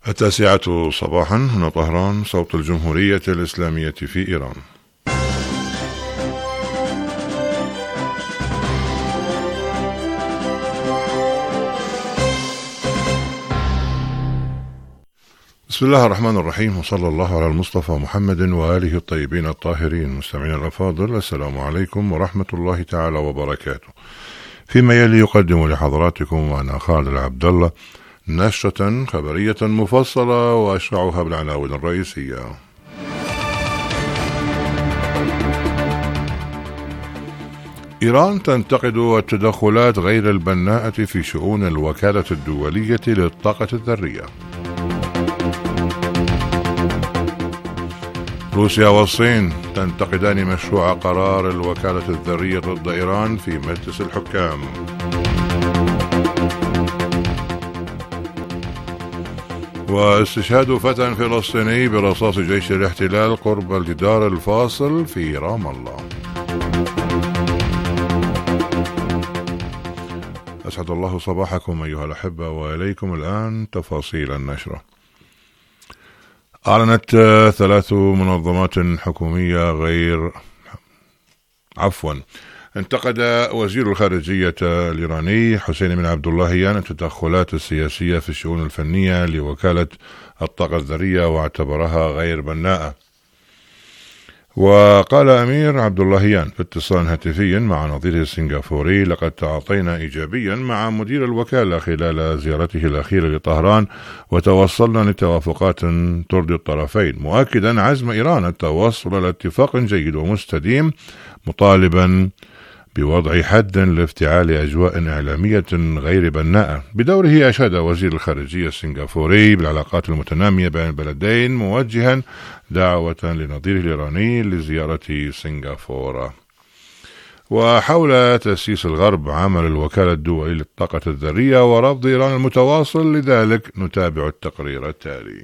9:00 صباحا، هنا طهران، صوت الجمهورية الإسلامية في إيران. بسم الله الرحمن الرحيم، وصلى الله على المصطفى محمد وآله الطيبين الطاهرين. مستمعين الأفاضل، السلام عليكم ورحمة الله تعالى وبركاته. فيما يلي يقدم لحضراتكم وأنا خالد عبد الله نشرة خبرية مفصلة وأشرعها بالعناوين الرئيسية. إيران تنتقد التدخلات غير البناءة في شؤون الوكالة الدولية للطاقة الذرية. روسيا والصين تنتقدان مشروع قرار الوكالة الذرية ضد إيران في مجلس الحكام. واستشهاد فتى فلسطيني برصاص جيش الاحتلال قرب الجدار الفاصل في رام الله. أسعد الله صباحكم أيها الأحبة، وإليكم الآن تفاصيل النشرة. أعلنت 3 منظمات حكومية انتقد وزير الخارجية الإيراني حسين بن عبد اللهيان التدخلات السياسية في الشؤون الفنية لوكالة الطاقة الذرية واعتبرها غير بناءة. وقال أمير عبد اللهيان في اتصال هاتفي مع نظيره السنغافوري: لقد تعاطينا إيجابيا مع مدير الوكالة خلال زيارته الأخيرة لطهران، وتوصلنا لتوافقات ترضي الطرفين، مؤكدا عزم إيران التوصل إلى اتفاق جيد ومستديم، مطالبا بوضع حد لافتعال أجواء إعلامية غير بناءة. بدوره أشاد وزير الخارجية السنغافوري بالعلاقات المتنامية بين البلدين، موجها دعوة لنظيره الإيراني لزيارة سنغافورة. وحول تأسيس الغرب عمل الوكالة الدولية للطاقة الذرية ورفض إيران المتواصل لذلك، نتابع التقرير التالي.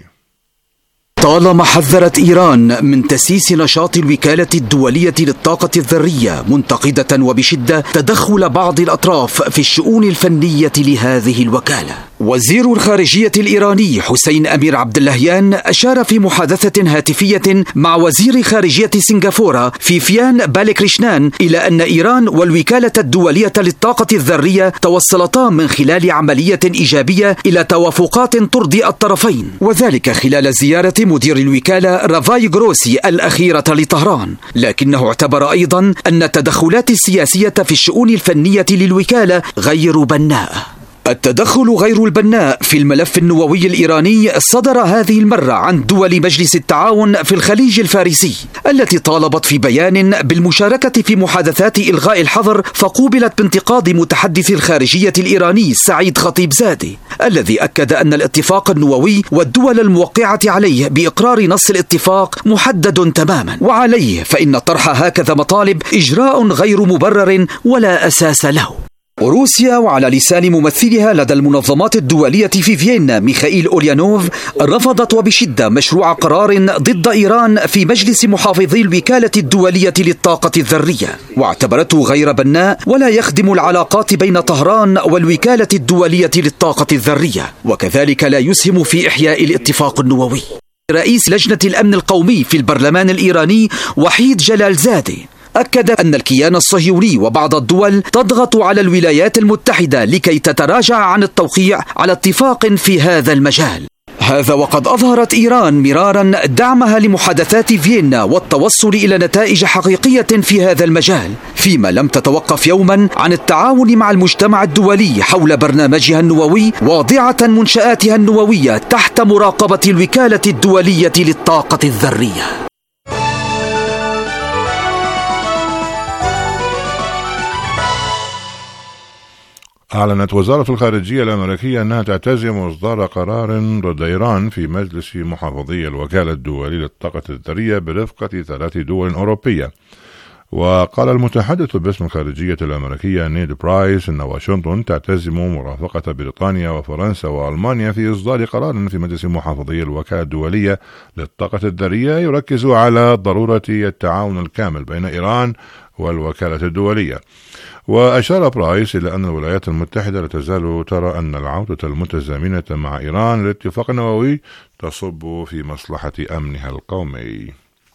طالما حذرت إيران من تسييس نشاط الوكالة الدولية للطاقة الذرية، منتقدة وبشدة تدخل بعض الأطراف في الشؤون الفنية لهذه الوكالة. وزير الخارجية الإيراني حسين أمير عبد اللهيان أشار في محادثة هاتفية مع وزير خارجية سنغافورة فيفيان بالكريشنان إلى أن إيران والوكالة الدولية للطاقة الذرية توصلتا من خلال عملية إيجابية إلى توافقات ترضي الطرفين، وذلك خلال زيارة مدير الوكالة رافاي غروسي الأخيرة لطهران. لكنه اعتبر أيضا أن التدخلات السياسية في الشؤون الفنية للوكالة غير بناءة. التدخل غير البناء في الملف النووي الإيراني صدر هذه المرة عن دول مجلس التعاون في الخليج الفارسي، التي طالبت في بيان بالمشاركة في محادثات إلغاء الحظر، فقوبلت بانتقاد متحدث الخارجية الإيراني سعيد خطيبزادي، الذي أكد أن الاتفاق النووي والدول الموقعة عليه بإقرار نص الاتفاق محدد تماما، وعليه فإن طرح هكذا مطالب إجراء غير مبرر ولا أساس له. روسيا وعلى لسان ممثلها لدى المنظمات الدولية في فيينا ميخائيل أوليانوف رفضت وبشدة مشروع قرار ضد إيران في مجلس محافظي الوكالة الدولية للطاقة الذرية، واعتبرته غير بناء ولا يخدم العلاقات بين طهران والوكالة الدولية للطاقة الذرية، وكذلك لا يسهم في إحياء الاتفاق النووي. رئيس لجنة الأمن القومي في البرلمان الإيراني وحيد جلالزادي أكد أن الكيان الصهيوني وبعض الدول تضغط على الولايات المتحدة لكي تتراجع عن التوقيع على اتفاق في هذا المجال. هذا وقد أظهرت إيران مرارا دعمها لمحادثات فيينا والتوصل إلى نتائج حقيقية في هذا المجال، فيما لم تتوقف يوما عن التعاون مع المجتمع الدولي حول برنامجها النووي، واضعة منشآتها النووية تحت مراقبة الوكالة الدولية للطاقة الذرية. أعلنت وزارة الخارجية الأمريكية أنها تعتزم إصدار قرار ضد إيران في مجلس محافظي الوكالة الدولية للطاقة الذرية برفقة 3 دول أوروبية. وقال المتحدث باسم الخارجية الأمريكية نيد برايس أن واشنطن تعتزم مرافقة بريطانيا وفرنسا وألمانيا في إصدار قرار في مجلس محافظي الوكالة الدولية للطاقة الذرية يركز على ضرورة التعاون الكامل بين إيران والوكالة الدولية. وأشار برايس إلى أن الولايات المتحدة لا تزال ترى أن العودة المتزامنة مع إيران للاتفاق النووي تصب في مصلحة أمنها القومي.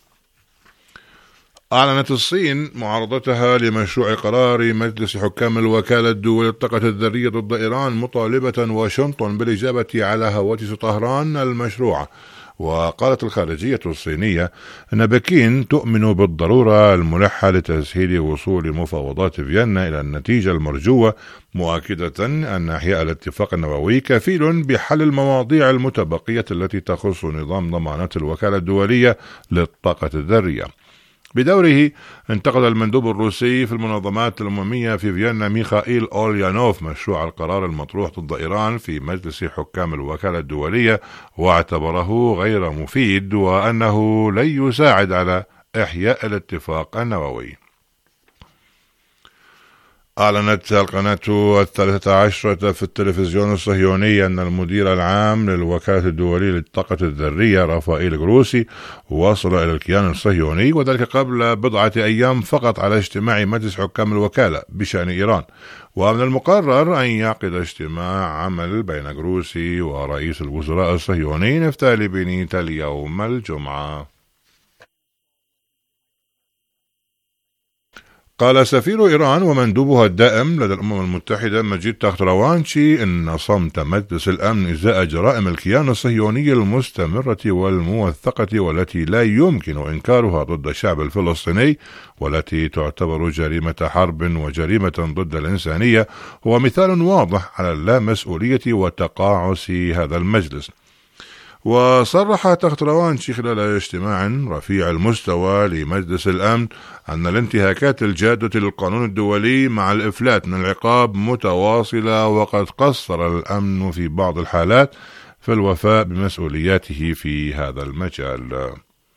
أعلنت الصين معارضتها لمشروع قرار مجلس حكام الوكالة الدولية للطاقة الذرية ضد إيران، مطالبة واشنطن بالإجابة على هواتف طهران المشروعة. وقالت الخارجية الصينية أن بكين تؤمن بالضرورة الملحة لتسهيل وصول مفاوضات فيينا إلى النتيجة المرجوة، مؤكدة أن إحياء الاتفاق النووي كفيل بحل المواضيع المتبقية التي تخص نظام ضمانات الوكالة الدولية للطاقة الذرية. بدوره انتقد المندوب الروسي في المنظمات الأممية في فيينا ميخائيل أوليانوف مشروع القرار المطروح ضد إيران في مجلس حكام الوكالة الدولية، واعتبره غير مفيد وأنه لن يساعد على إحياء الاتفاق النووي. أعلنت القناة 13 في التلفزيون الصهيوني أن المدير العام للوكالة الدولية للطاقة الذرية رافائيل جروسي وصل إلى الكيان الصهيوني، وذلك قبل بضعة أيام فقط على اجتماع مجلس حكام الوكالة بشأن إيران. ومن المقرر أن يعقد اجتماع عمل بين جروسي ورئيس الوزراء الصهيوني نفتالي بنيت اليوم الجمعة. قال سفير إيران ومندوبها الدائم لدى الأمم المتحدة مجيد تاختروانشي إن صمت مجلس الأمن إزاء جرائم الكيان الصهيوني المستمرة والموثقة والتي لا يمكن إنكارها ضد الشعب الفلسطيني والتي تعتبر جريمة حرب وجريمة ضد الإنسانية هو مثال واضح على اللامسؤولية وتقاعس هذا المجلس. وصرح تاختروانشي خلال اجتماع رفيع المستوى لمجلس الأمن أن الانتهاكات الجادة للقانون الدولي مع الإفلات من العقاب متواصلة، وقد قصر الأمن في بعض الحالات في الوفاء بمسؤولياته في هذا المجال.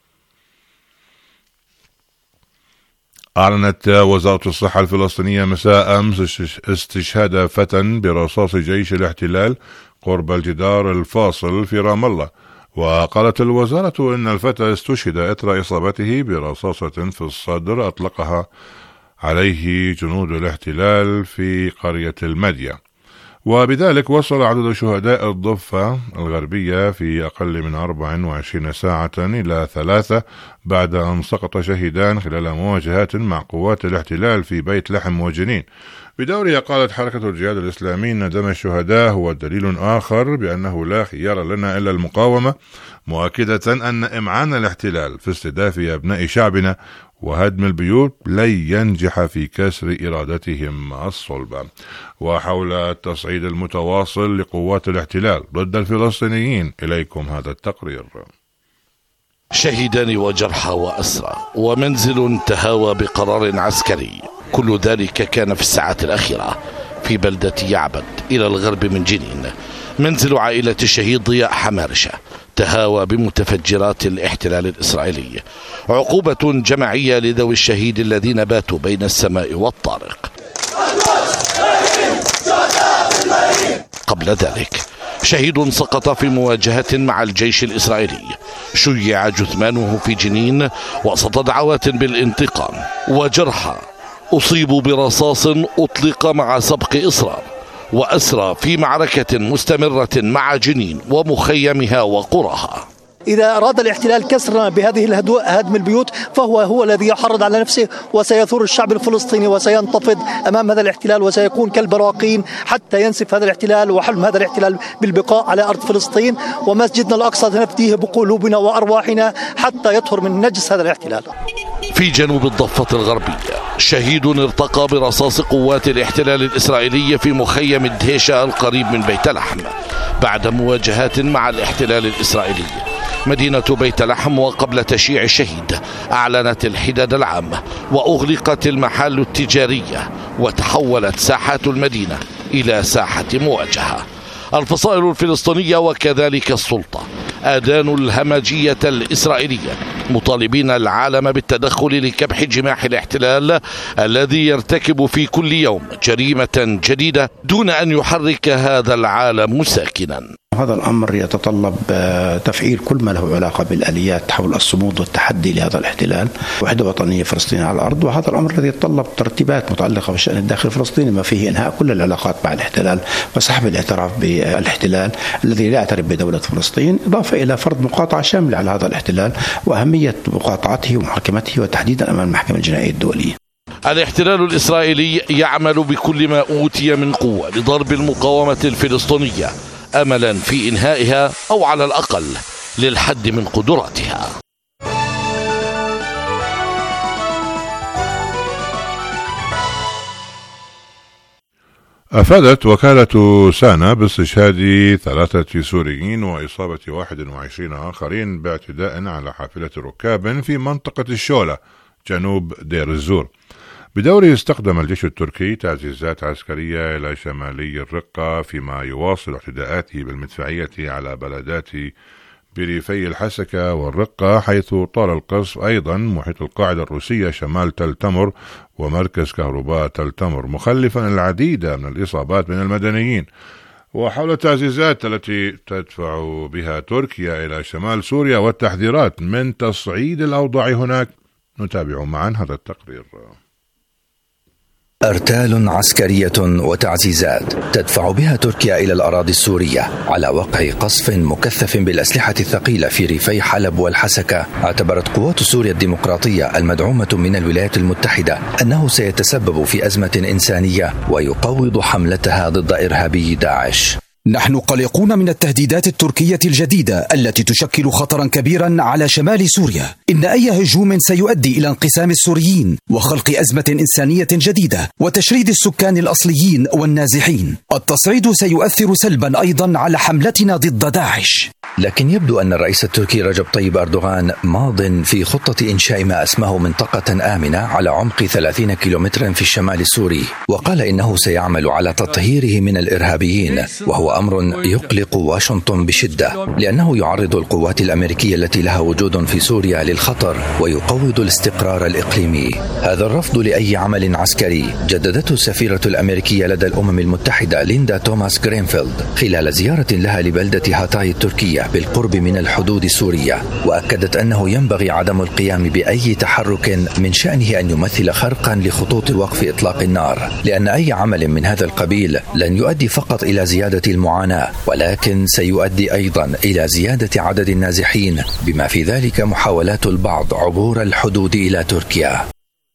أعلنت وزارة الصحة الفلسطينية مساء أمس استشهاد فتى برصاص جيش الاحتلال قرب الجدار الفاصل في رام الله. وقالت الوزارة إن الفتى استشهد إثر إصابته برصاصة في الصدر أطلقها عليه جنود الاحتلال في قرية المدية، وبذلك وصل عدد شهداء الضفة الغربية في أقل من 24 ساعة إلى 3 بعد أن سقط شهيدان خلال مواجهات مع قوات الاحتلال في بيت لحم وجنين. بدورها قالت حركة الجهاد الإسلامي أن دم الشهداء هو دليل آخر بأنه لا خيار لنا إلا المقاومة، مؤكدة أن إمعان الاحتلال في استهداف أبناء شعبنا وهدم البيوت لن ينجح في كسر إرادتهم الصلبة. وحول التصعيد المتواصل لقوات الاحتلال ضد الفلسطينيين إليكم هذا التقرير. شهيدان وجرحى وأسرى ومنزل تهاوى بقرار عسكري، كل ذلك كان في الساعات الأخيرة في بلدة يعبد إلى الغرب من جنين. منزل عائلة الشهيد ضياء حمارشة تهاوى بمتفجرات الاحتلال الإسرائيلي، عقوبة جماعية لذوي الشهيد الذين باتوا بين السماء والطارق. قبل ذلك شهيد سقط في مواجهة مع الجيش الإسرائيلي، شيع جثمانه في جنين وسط دعوات بالانتقام. وجرحى أصيبوا برصاص أطلق مع سبق إصرار، وأسرى في معركة مستمرة مع جنين ومخيمها وقراها. إذا أراد الاحتلال كسرنا بهذه هدم البيوت فهو الذي يحرض على نفسه، وسيثور الشعب الفلسطيني وسينتفض أمام هذا الاحتلال وسيكون كالبراقين حتى ينسف هذا الاحتلال وحلم هذا الاحتلال بالبقاء على أرض فلسطين. ومسجدنا الأقصى نفديه بقلوبنا وأرواحنا حتى يطهر من نجس هذا الاحتلال. في جنوب الضفة الغربية شهيد ارتقى برصاص قوات الاحتلال الإسرائيلي في مخيم الدهيشة القريب من بيت لحم بعد مواجهات مع الاحتلال الإسرائيلي. مدينة بيت لحم وقبل تشييع الشهيد أعلنت الحداد العامة وأغلقت المحال التجارية، وتحولت ساحات المدينة إلى ساحة مواجهة. الفصائل الفلسطينية وكذلك السلطة أدانوا الهمجية الإسرائيلية مطالبين العالم بالتدخل لكبح جماح الاحتلال الذي يرتكب في كل يوم جريمة جديدة دون أن يحرك هذا العالم ساكنا. هذا الأمر يتطلب تفعيل كل ما له علاقة بالآليات حول الصمود والتحدي لهذا الاحتلال، وحدة وطنية فلسطينية على الأرض، وهذا الأمر الذي يتطلب ترتيبات متعلقة بالشأن الداخلي الفلسطيني، ما فيه إنهاء كل العلاقات مع الاحتلال وسحب الاعتراف بالاحتلال الذي لا يعترف بدولة فلسطين، إضافة إلى فرض مقاطعة شاملة على هذا الاحتلال وأهمية مقاطعته ومحاكمته وتحديدا أمام المحكمة الجنائية الدولية. الاحتلال الإسرائيلي يعمل بكل ما أوتي من قوة لضرب المقاومة الفلسطينية أملا في إنهائها أو على الأقل للحد من قدراتها. أفادت وكالة سانا باستشهاد 3 سوريين وإصابة 21 آخرين باعتداء على حافلة ركاب في منطقة الشولة جنوب دير الزور. بدوره استخدم الجيش التركي تعزيزات عسكرية إلى شمالي الرقة، فيما يواصل اعتداءاته بالمدفعية على بلدات بريفي الحسكة والرقة، حيث طال القصف أيضا محيط القاعدة الروسية شمال تل تمر ومركز كهرباء تل تمر، مخلفا العديد من الإصابات من المدنيين. وحول التعزيزات التي تدفع بها تركيا إلى شمال سوريا والتحذيرات من تصعيد الأوضاع هناك، نتابع معا هذا التقرير. أرتال عسكرية وتعزيزات تدفع بها تركيا إلى الأراضي السورية على وقع قصف مكثف بالأسلحة الثقيلة في ريفي حلب والحسكة. اعتبرت قوات سوريا الديمقراطية المدعومة من الولايات المتحدة أنه سيتسبب في أزمة إنسانية ويقوض حملتها ضد إرهابي داعش. نحن قلقون من التهديدات التركية الجديدة التي تشكل خطرا كبيرا على شمال سوريا. إن أي هجوم سيؤدي إلى انقسام السوريين وخلق أزمة إنسانية جديدة وتشريد السكان الأصليين والنازحين. التصعيد سيؤثر سلبا أيضا على حملتنا ضد داعش. لكن يبدو أن الرئيس التركي رجب طيب أردوغان ماض في خطة إنشاء ما اسمه منطقة آمنة على عمق 30 كيلومترا في الشمال السوري، وقال إنه سيعمل على تطهيره من الإرهابيين، وهو أمر يقلق واشنطن بشدة لأنه يعرض القوات الأمريكية التي لها وجود في سوريا للخطر ويقوض الاستقرار الإقليمي. هذا الرفض لأي عمل عسكري جددته السفيرة الأمريكية لدى الأمم المتحدة ليندا توماس غرينفيلد خلال زيارة لها لبلدة هاتاي التركية بالقرب من الحدود السورية، وأكدت أنه ينبغي عدم القيام بأي تحرك من شأنه أن يمثل خرقا لخطوط وقف إطلاق النار، لأن أي عمل من هذا القبيل لن يؤدي فقط إلى زيادة المعاناة، ولكن سيؤدي أيضا إلى زيادة عدد النازحين، بما في ذلك محاولات البعض عبور الحدود إلى تركيا.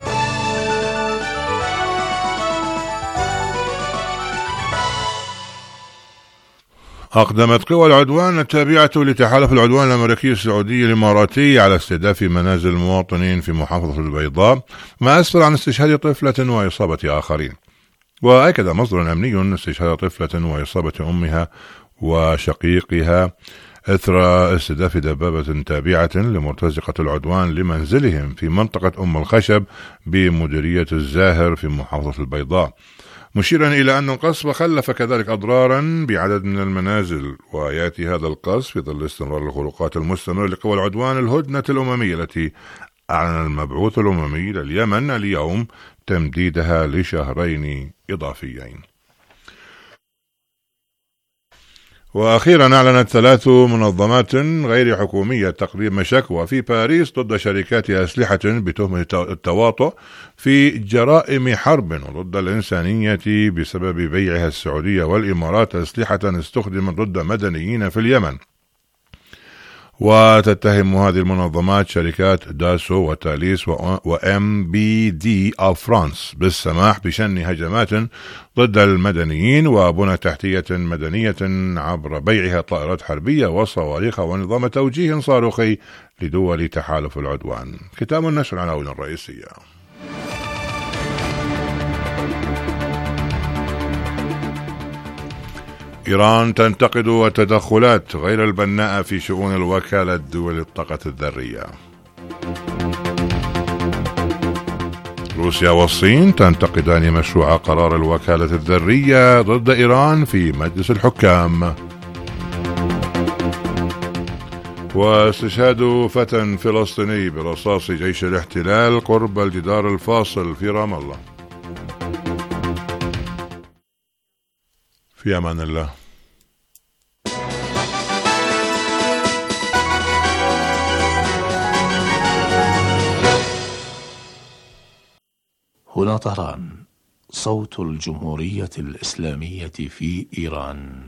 أقدمت قوى العدوان التابعة لتحالف العدوان الأمريكي السعودي الإماراتي على استهداف منازل المواطنين في محافظة البيضاء، ما أسفر عن استشهاد طفلة وإصابة آخرين. وأكد مصدر أمني استشهاد طفلة وإصابة أمها وشقيقها إثر استهداف دبابة تابعة لمرتزقة العدوان لمنزلهم في منطقة أم الخشب بمديرية الزاهر في محافظة البيضاء، مشيرا إلى أن القصف خلف كذلك أضرارا بعدد من المنازل. ويأتي هذا القصف في ظل استمرار الخروقات المستمرة لقوى العدوان الهدنة الأممية التي أعلن المبعوث الأممي لليمن اليوم تمديدها ل2 إضافيين. وأخيرا أعلنت 3 منظمات غير حكومية تقديم شكوى في باريس ضد شركات أسلحة بتهمة التواطؤ في جرائم حرب وضد الإنسانية بسبب بيعها السعودية والإمارات أسلحة استخدمت ضد مدنيين في اليمن. وتتهم هذه المنظمات شركات داسو وتاليس وام بي دي اوف فرانس بالسماح بشن هجمات ضد المدنيين وبنى تحتية مدنية عبر بيعها طائرات حربية وصواريخ ونظام توجيه صاروخي لدول تحالف العدوان. ختام النشر العناوين الرئيسية. إيران تنتقد التدخلات غير البناءة في شؤون الوكالة الدولية للطاقة الذرية. روسيا والصين تنتقدان مشروع قرار الوكالة الذرية ضد إيران في مجلس الحكام. واستشهاد فتى فلسطيني برصاص جيش الاحتلال قرب الجدار الفاصل في رام الله. في أمان الله. هنا طهران، صوت الجمهورية الإسلامية في إيران.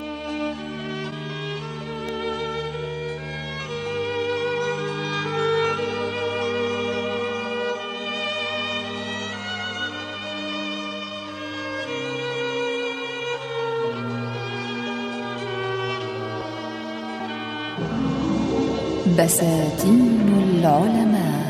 بساتين العلماء.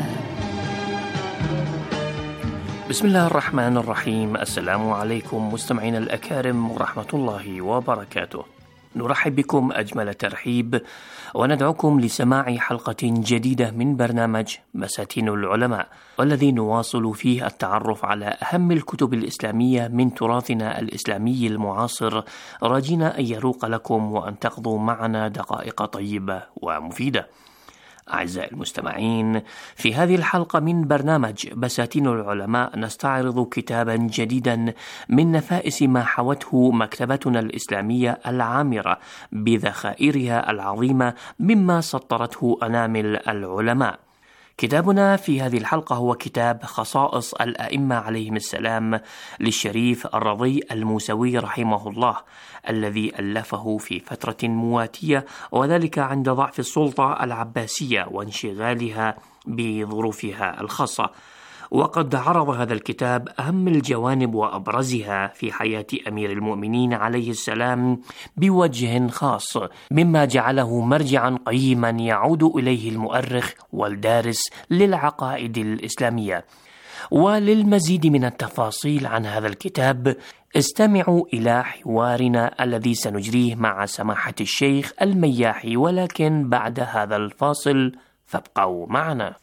بسم الله الرحمن الرحيم. السلام عليكم مستمعين الأكارم ورحمة الله وبركاته. نرحب بكم أجمل ترحيب وندعوكم لسماع حلقة جديدة من برنامج بساتين العلماء، والذي نواصل فيه التعرف على أهم الكتب الإسلامية من تراثنا الإسلامي المعاصر، راجين أن يروق لكم وأن تقضوا معنا دقائق طيبة ومفيدة. أعزائي المستمعين، في هذه الحلقة من برنامج بساتين العلماء نستعرض كتابا جديدا من نفائس ما حوته مكتبتنا الإسلامية العامرة بذخائرها العظيمة مما سطرته أنامل العلماء. كتابنا في هذه الحلقة هو كتاب خصائص الأئمة عليهم السلام للشريف الرضي الموسوي رحمه الله، الذي ألفه في فترة مواتية، وذلك عند ضعف السلطة العباسية وانشغالها بظروفها الخاصة. وقد عرض هذا الكتاب أهم الجوانب وأبرزها في حياة أمير المؤمنين عليه السلام بوجه خاص، مما جعله مرجعا قيما يعود إليه المؤرخ والدارس للعقائد الإسلامية. وللمزيد من التفاصيل عن هذا الكتاب استمعوا إلى حوارنا الذي سنجريه مع سماحة الشيخ المياحي، ولكن بعد هذا الفاصل فابقوا معنا.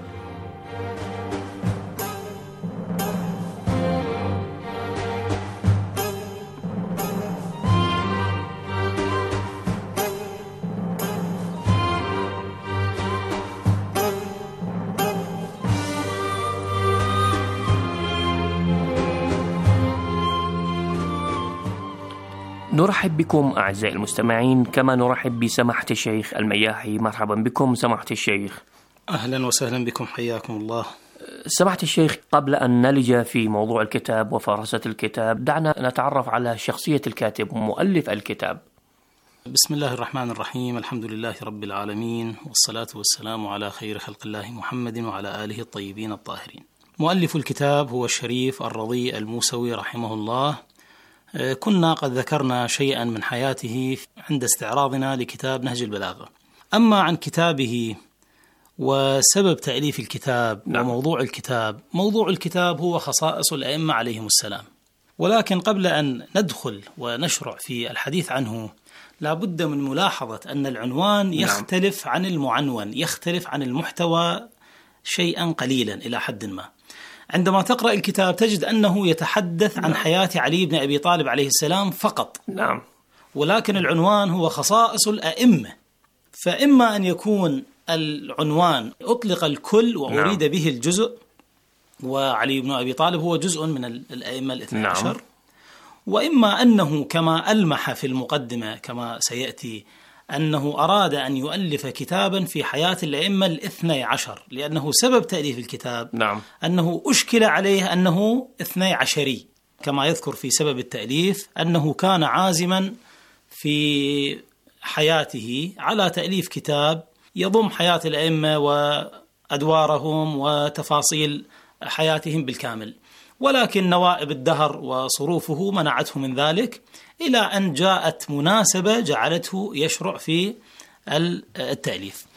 نرحب بكم أعزائي المستمعين، كما نرحب بسماحة الشيخ المياحي. مرحبا بكم سماحة الشيخ. أهلا وسهلا بكم، حياكم الله. سماحة الشيخ، قبل أن نلج في موضوع الكتاب وفراسة الكتاب، دعنا نتعرف على شخصية الكاتب ومؤلف الكتاب. بسم الله الرحمن الرحيم، الحمد لله رب العالمين، والصلاة والسلام على خير خلق الله محمد وعلى آله الطيبين الطاهرين. مؤلف الكتاب هو الشريف الرضي الموسوي رحمه الله. كنا قد ذكرنا شيئا من حياته عند استعراضنا لكتاب نهج البلاغة. أما عن كتابه وسبب تأليف الكتاب وموضوع الكتاب، موضوع الكتاب هو خصائص الأئمة عليهم السلام. ولكن قبل أن ندخل ونشرع في الحديث عنه، لا بد من ملاحظة أن العنوان يختلف عن المعنون، يختلف عن المحتوى شيئا قليلا إلى حد ما. عندما تقرأ الكتاب تجد أنه يتحدث عن حياة علي بن أبي طالب عليه السلام فقط، ولكن العنوان هو خصائص الأئمة. فإما أن يكون العنوان أطلق الكل وأريد به الجزء، وعلي بن أبي طالب هو جزء من الأئمة الاثنى عشر، وإما أنه كما ألمح في المقدمة كما سيأتي أنه أراد أن يؤلف كتابا في حياة الأئمة الاثنى عشر، لأنه سبب تأليف الكتاب أنه أشكل عليه أنه اثنى عشري، كما يذكر في سبب التأليف أنه كان عازما في حياته على تأليف كتاب يضم حياة الأئمة وأدوارهم وتفاصيل حياتهم بالكامل، ولكن نوائب الدهر وصروفه منعته من ذلك، إلى أن جاءت مناسبة جعلته يشرع في التأليف.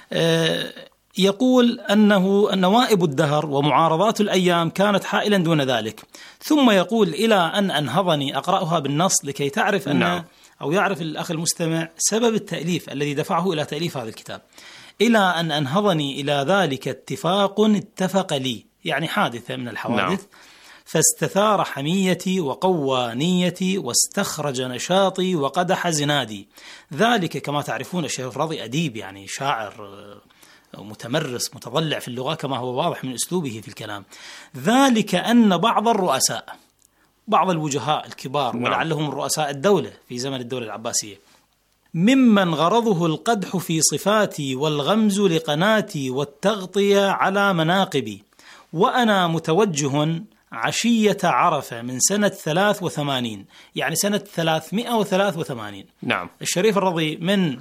يقول أنه نوائب الدهر ومعارضات الأيام كانت حائلا دون ذلك، ثم يقول إلى أن أنهضني أقرأها بالنص لكي تعرف أن أو يعرف الأخ المستمع سبب التأليف الذي دفعه إلى تأليف هذا الكتاب. إلى أن أنهضني إلى ذلك اتفاق اتفق لي، يعني حادثة من الحوادث، فاستثار حميتي وقوى نيتي واستخرج نشاطي وقدح زنادي. ذلك كما تعرفون الشيخ الرضي أديب، يعني شاعر متمرس متضلع في اللغة كما هو واضح من أسلوبه في الكلام. ذلك أن بعض الرؤساء، بعض الوجهاء الكبار ولعلهم رؤساء الدولة في زمن الدولة العباسية، ممن غرضه القدح في صفاتي والغمز لقناتي والتغطية على مناقبي، وأنا متوجه عشية عرفة من سنة 83، يعني سنة 383. نعم. الشريف الرضي من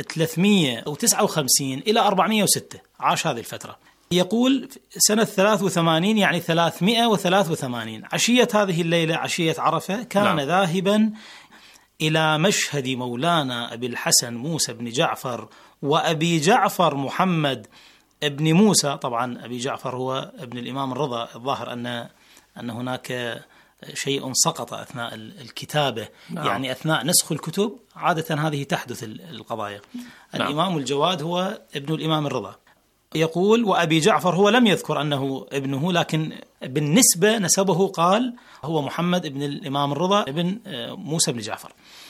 359 إلى 406 عاش هذه الفترة. يقول سنة 83 يعني 383 عشية هذه الليلة عشية عرفة كان ذاهبا إلى مشهد مولانا أبي الحسن موسى بن جعفر وأبي جعفر محمد ابن موسى. طبعا أبي جعفر هو ابن الإمام الرضا. الظاهر أن هناك شيء سقط أثناء الكتابة. يعني أثناء نسخ الكتب عادة هذه تحدث القضايا. الإمام الجواد هو ابن الإمام الرضا. يقول وأبي جعفر هو لم يذكر أنه ابنه، لكن بالنسبة نسبه قال هو محمد ابن الإمام الرضا ابن موسى بن جعفر.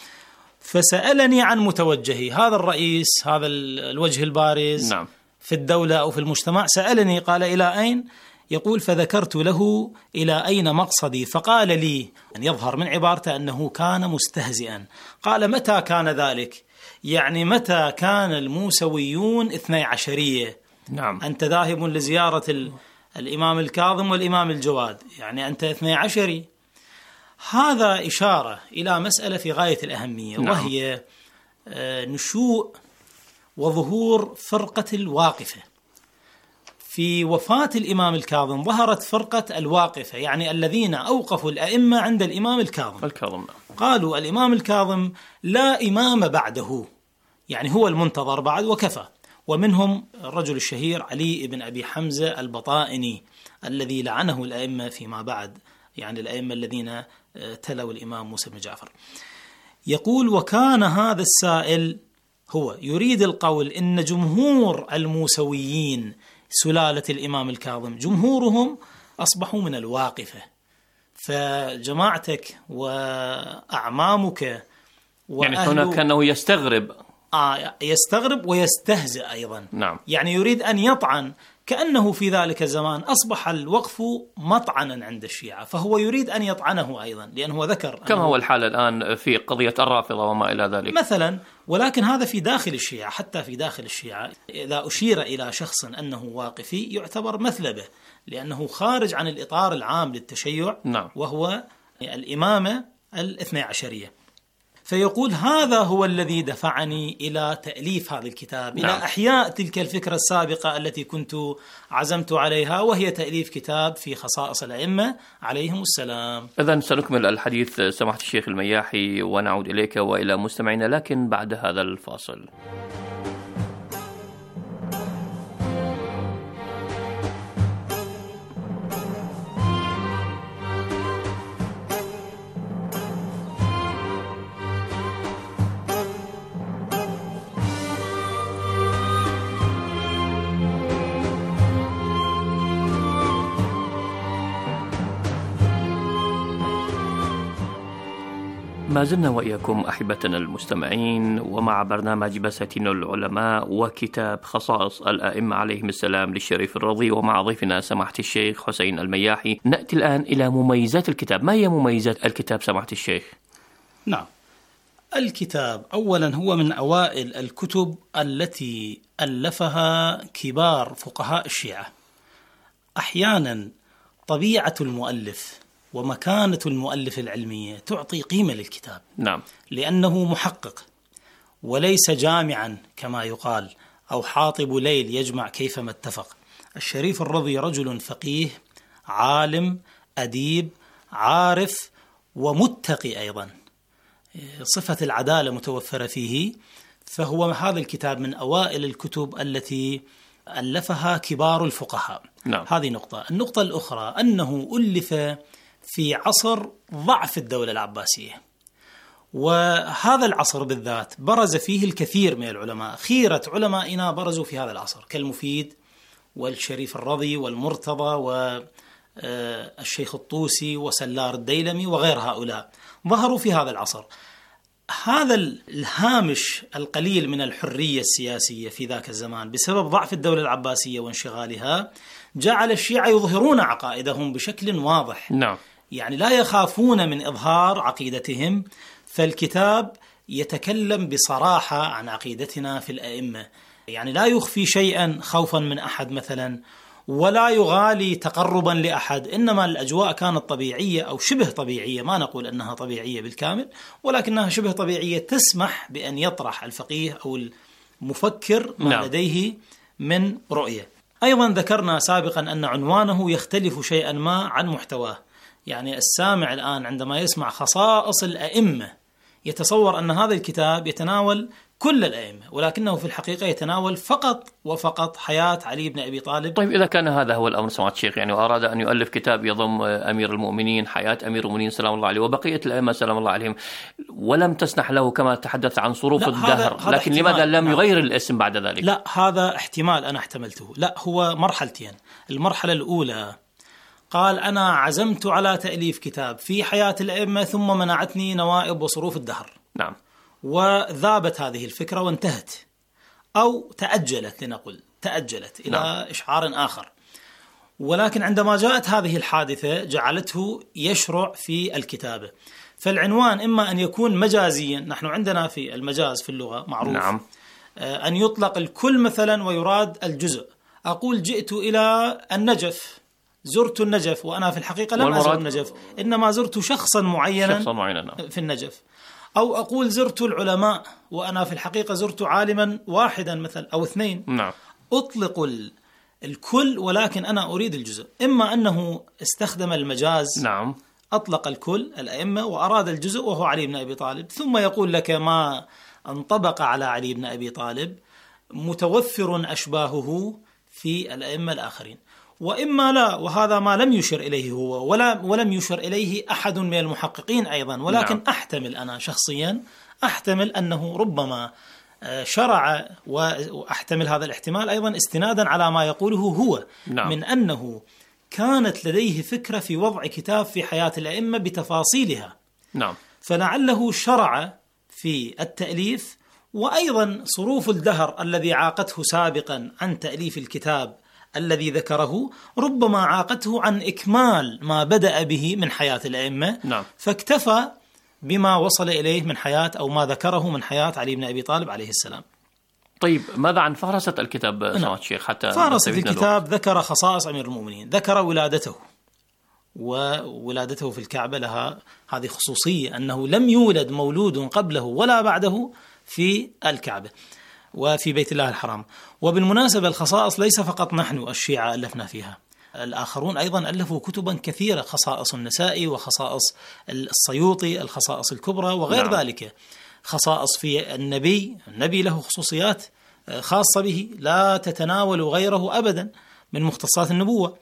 فسألني عن متوجهي، هذا الرئيس، هذا الوجه البارز في الدولة أو في المجتمع، سألني قال إلى أين؟ يقول فذكرت له إلى أين مقصدي، فقال لي أن يظهر من عبارته أنه كان مستهزئا. قال متى كان ذلك؟ يعني متى كان الموسويون 12؟ أنت ذاهب لزيارة الإمام الكاظم والإمام الجواد، يعني أنت 12. هذا إشارة إلى مسألة في غاية الأهمية، وهي نشوء وظهور فرقة الواقفة. في وفاة الإمام الكاظم ظهرت فرقة الواقفة، يعني الذين أوقفوا الأئمة عند الإمام الكاظم. قالوا الإمام الكاظم لا إمام بعده، يعني هو المنتظر بعد وكفى. ومنهم الرجل الشهير علي بن أبي حمزة البطائني الذي لعنه الأئمة فيما بعد، يعني الأئمة الذين تلوا الإمام موسى بن جعفر. يقول وكان هذا السائل هو يريد القول إن جمهور الموسويين سلالة الإمام الكاظم جمهورهم أصبحوا من الواقفة، فجماعتك وأعمامك يعني هنا كأنه يستغرب ويستهزئ أيضا. يعني يريد أن يطعن، كأنه في ذلك الزمان أصبح الوقف مطعنا عند الشيعة، فهو يريد أن يطعنه أيضا، لأنه ذكر كما هو الحال الآن في قضية الرافضة وما إلى ذلك مثلا. ولكن هذا في داخل الشيعة، حتى في داخل الشيعة إذا أشير إلى شخص أنه واقفي يعتبر مثلبة، لأنه خارج عن الإطار العام للتشيع، وهو الإمامة 12. فيقول هذا هو الذي دفعني إلى تأليف هذا الكتاب، إلى أحياء تلك الفكرة السابقة التي كنت عزمت عليها، وهي تأليف كتاب في خصائص الأئمة عليهم السلام. إذن سنكمل الحديث سماحة الشيخ المياحي ونعود إليك وإلى مستمعينا، لكن بعد هذا الفاصل. ما زلنا وإياكم أحبتنا المستمعين ومع برنامج بساتين العلماء وكتاب خصائص الأئمة عليهم السلام للشريف الرضي، ومع ضيفنا سماحة الشيخ حسين المياحي. نأتي الآن إلى مميزات الكتاب. ما هي مميزات الكتاب سماحة الشيخ؟ نعم، الكتاب أولا هو من أوائل الكتب التي ألفها كبار فقهاء الشيعة. أحيانا طبيعة المؤلف ومكانة المؤلف العلمية تعطي قيمة للكتاب، لأنه محقق وليس جامعا كما يقال، أو حاطب ليل يجمع كيفما اتفق. الشريف الرضي رجل فقيه، عالم، أديب، عارف، ومتقي أيضا، صفة العدالة متوفرة فيه. فهو هذا الكتاب من أوائل الكتب التي ألفها كبار الفقهاء. هذه نقطة. النقطة الأخرى أنه ألف في عصر ضعف الدولة العباسية، وهذا العصر بالذات برز فيه الكثير من العلماء. خيرة علمائنا برزوا في هذا العصر كالمفيد والشريف الرضي والمرتضى الشيخ الطوسي وسلار الديلمي وغير هؤلاء ظهروا في هذا العصر. هذا الهامش القليل من الحرية السياسية في ذاك الزمان بسبب ضعف الدولة العباسية وانشغالها جعل الشيعة يظهرون عقائدهم بشكل واضح. نعم. يعني لا يخافون من إظهار عقيدتهم، فالكتاب يتكلم بصراحة عن عقيدتنا في الأئمة، يعني لا يخفي شيئا خوفا من أحد مثلا، ولا يغالي تقربا لأحد، إنما الأجواء كانت طبيعية أو شبه طبيعية، ما نقول أنها طبيعية بالكامل ولكنها شبه طبيعية تسمح بأن يطرح الفقيه أو المفكر ما لديه من رؤية. أيضا ذكرنا سابقا أن عنوانه يختلف شيئا ما عن محتواه، يعني السامع الآن عندما يسمع خصائص الأئمة يتصور أن هذا الكتاب يتناول كل الأئمة، ولكنه في الحقيقة يتناول فقط وفقط حياة علي بن أبي طالب. طيب إذا كان هذا هو الأمر سماحة الشيخ، يعني وأراد أن يؤلف كتاب يضم أمير المؤمنين، حياة أمير المؤمنين سلام الله عليه وبقية الأئمة سلام الله عليهم، ولم تسنح له كما تحدث عن صروف الدهر، هذا لكن لماذا لم يغير الاسم بعد ذلك؟ لا، هذا احتمال أنا احتملته. لا، هو مرحلتين. المرحلة الأولى قال أنا عزمت على تأليف كتاب في حياة الأئمة ثم منعتني نوائب وصروف الدهر. نعم. وذابت هذه الفكرة وانتهت أو تأجلت، لنقل تأجلت إلى إشعار آخر. ولكن عندما جاءت هذه الحادثة جعلته يشرع في الكتابة. فالعنوان إما أن يكون مجازيا، نحن عندنا في المجاز في اللغة معروف. نعم. أن يطلق الكل مثلا ويراد الجزء. أقول جئت إلى النجف، زرت النجف، وأنا في الحقيقة لم أزر النجف، إنما زرت شخصا معينا في النجف. أو أقول زرت العلماء وأنا في الحقيقة زرت عالما واحدا مثلا أو اثنين. نعم. أطلق الكل ولكن أنا أريد الجزء. إما أنه استخدم المجاز. نعم. أطلق الكل الأئمة وأراد الجزء وهو علي بن أبي طالب، ثم يقول لك ما انطبق على علي بن أبي طالب متوفر أشباهه في الأئمة الآخرين. وإما لا، وهذا ما لم يشر إليه هو ولم يشر إليه أحد من المحققين أيضا، ولكن نعم. أحتمل أنا شخصيا أنه ربما شرع، وأحتمل هذا الاحتمال أيضا استنادا على ما يقوله هو. نعم. من أنه كانت لديه فكرة في وضع كتاب في حياة الأئمة بتفاصيلها. نعم. فلعله شرع في التأليف، وأيضا صروف الدهر الذي عاقته سابقا عن تأليف الكتاب الذي ذكره ربما عاقته عن إكمال ما بدأ به من حياة الأئمة. نعم. فاكتفى بما وصل إليه من حياة أو ما ذكره من حياة علي بن أبي طالب عليه السلام. طيب ماذا عن فهرسة الكتاب سماحة الشيخ؟ حتى فهرسة الكتاب ذكر خصائص أمير المؤمنين، ذكر ولادته، وولادته في الكعبة لها هذه خصوصية أنه لم يولد مولود قبله ولا بعده في الكعبة وفي بيت الله الحرام. وبالمناسبة الخصائص ليس فقط نحن الشيعة ألفنا فيها، الآخرون أيضا ألفوا كتبا كثيرة، خصائص النسائي وخصائص السيوطي، الخصائص الكبرى وغير نعم. ذلك خصائص في النبي له خصوصيات خاصة به لا تتناول غيره أبدا من مختصات النبوة.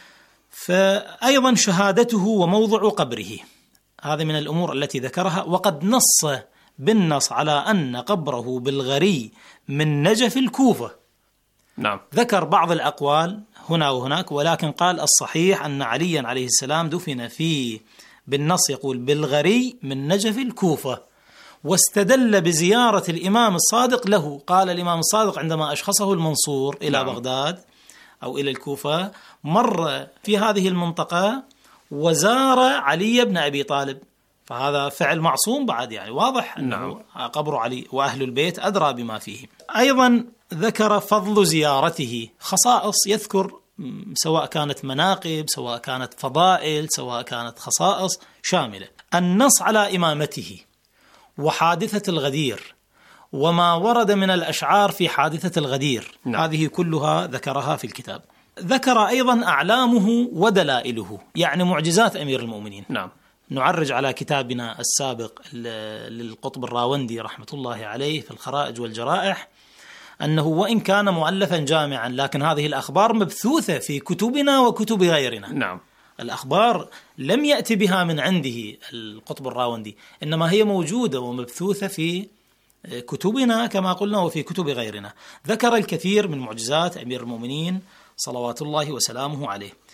فأيضا شهادته وموضع قبره هذا من الأمور التي ذكرها، وقد نص بالنص على أن قبره بالغري من نجف الكوفة. نعم. ذكر بعض الأقوال هنا وهناك، ولكن قال الصحيح أن عليا عليه السلام دفن فيه بالنص يقول بالغري من نجف الكوفة، واستدل بزيارة الإمام الصادق له. قال الإمام الصادق عندما أشخصه المنصور إلى بغداد أو إلى الكوفة مر في هذه المنطقة وزار علي بن أبي طالب، فهذا فعل معصوم بعد، يعني واضح أنه قبر علي وأهل البيت أدرى بما فيه. أيضا ذكر فضل زيارته، خصائص يذكر سواء كانت مناقب سواء كانت فضائل سواء كانت خصائص شاملة. النص على إمامته وحادثة الغدير وما ورد من الأشعار في حادثة الغدير هذه كلها ذكرها في الكتاب. ذكر أيضا أعلامه ودلائله، يعني معجزات أمير المؤمنين. نعرج على كتابنا السابق للقطب الراوندي رحمة الله عليه في الخرائج والجرائح أنه وإن كان مؤلفا جامعا لكن هذه الأخبار مبثوثة في كتبنا وكتب غيرنا. الأخبار لم يأتي بها من عنده القطب الراوندي، إنما هي موجودة ومبثوثة في كتبنا كما قلنا وفي كتب غيرنا. ذكر الكثير من معجزات أمير المؤمنين صلوات الله وسلامه عليه.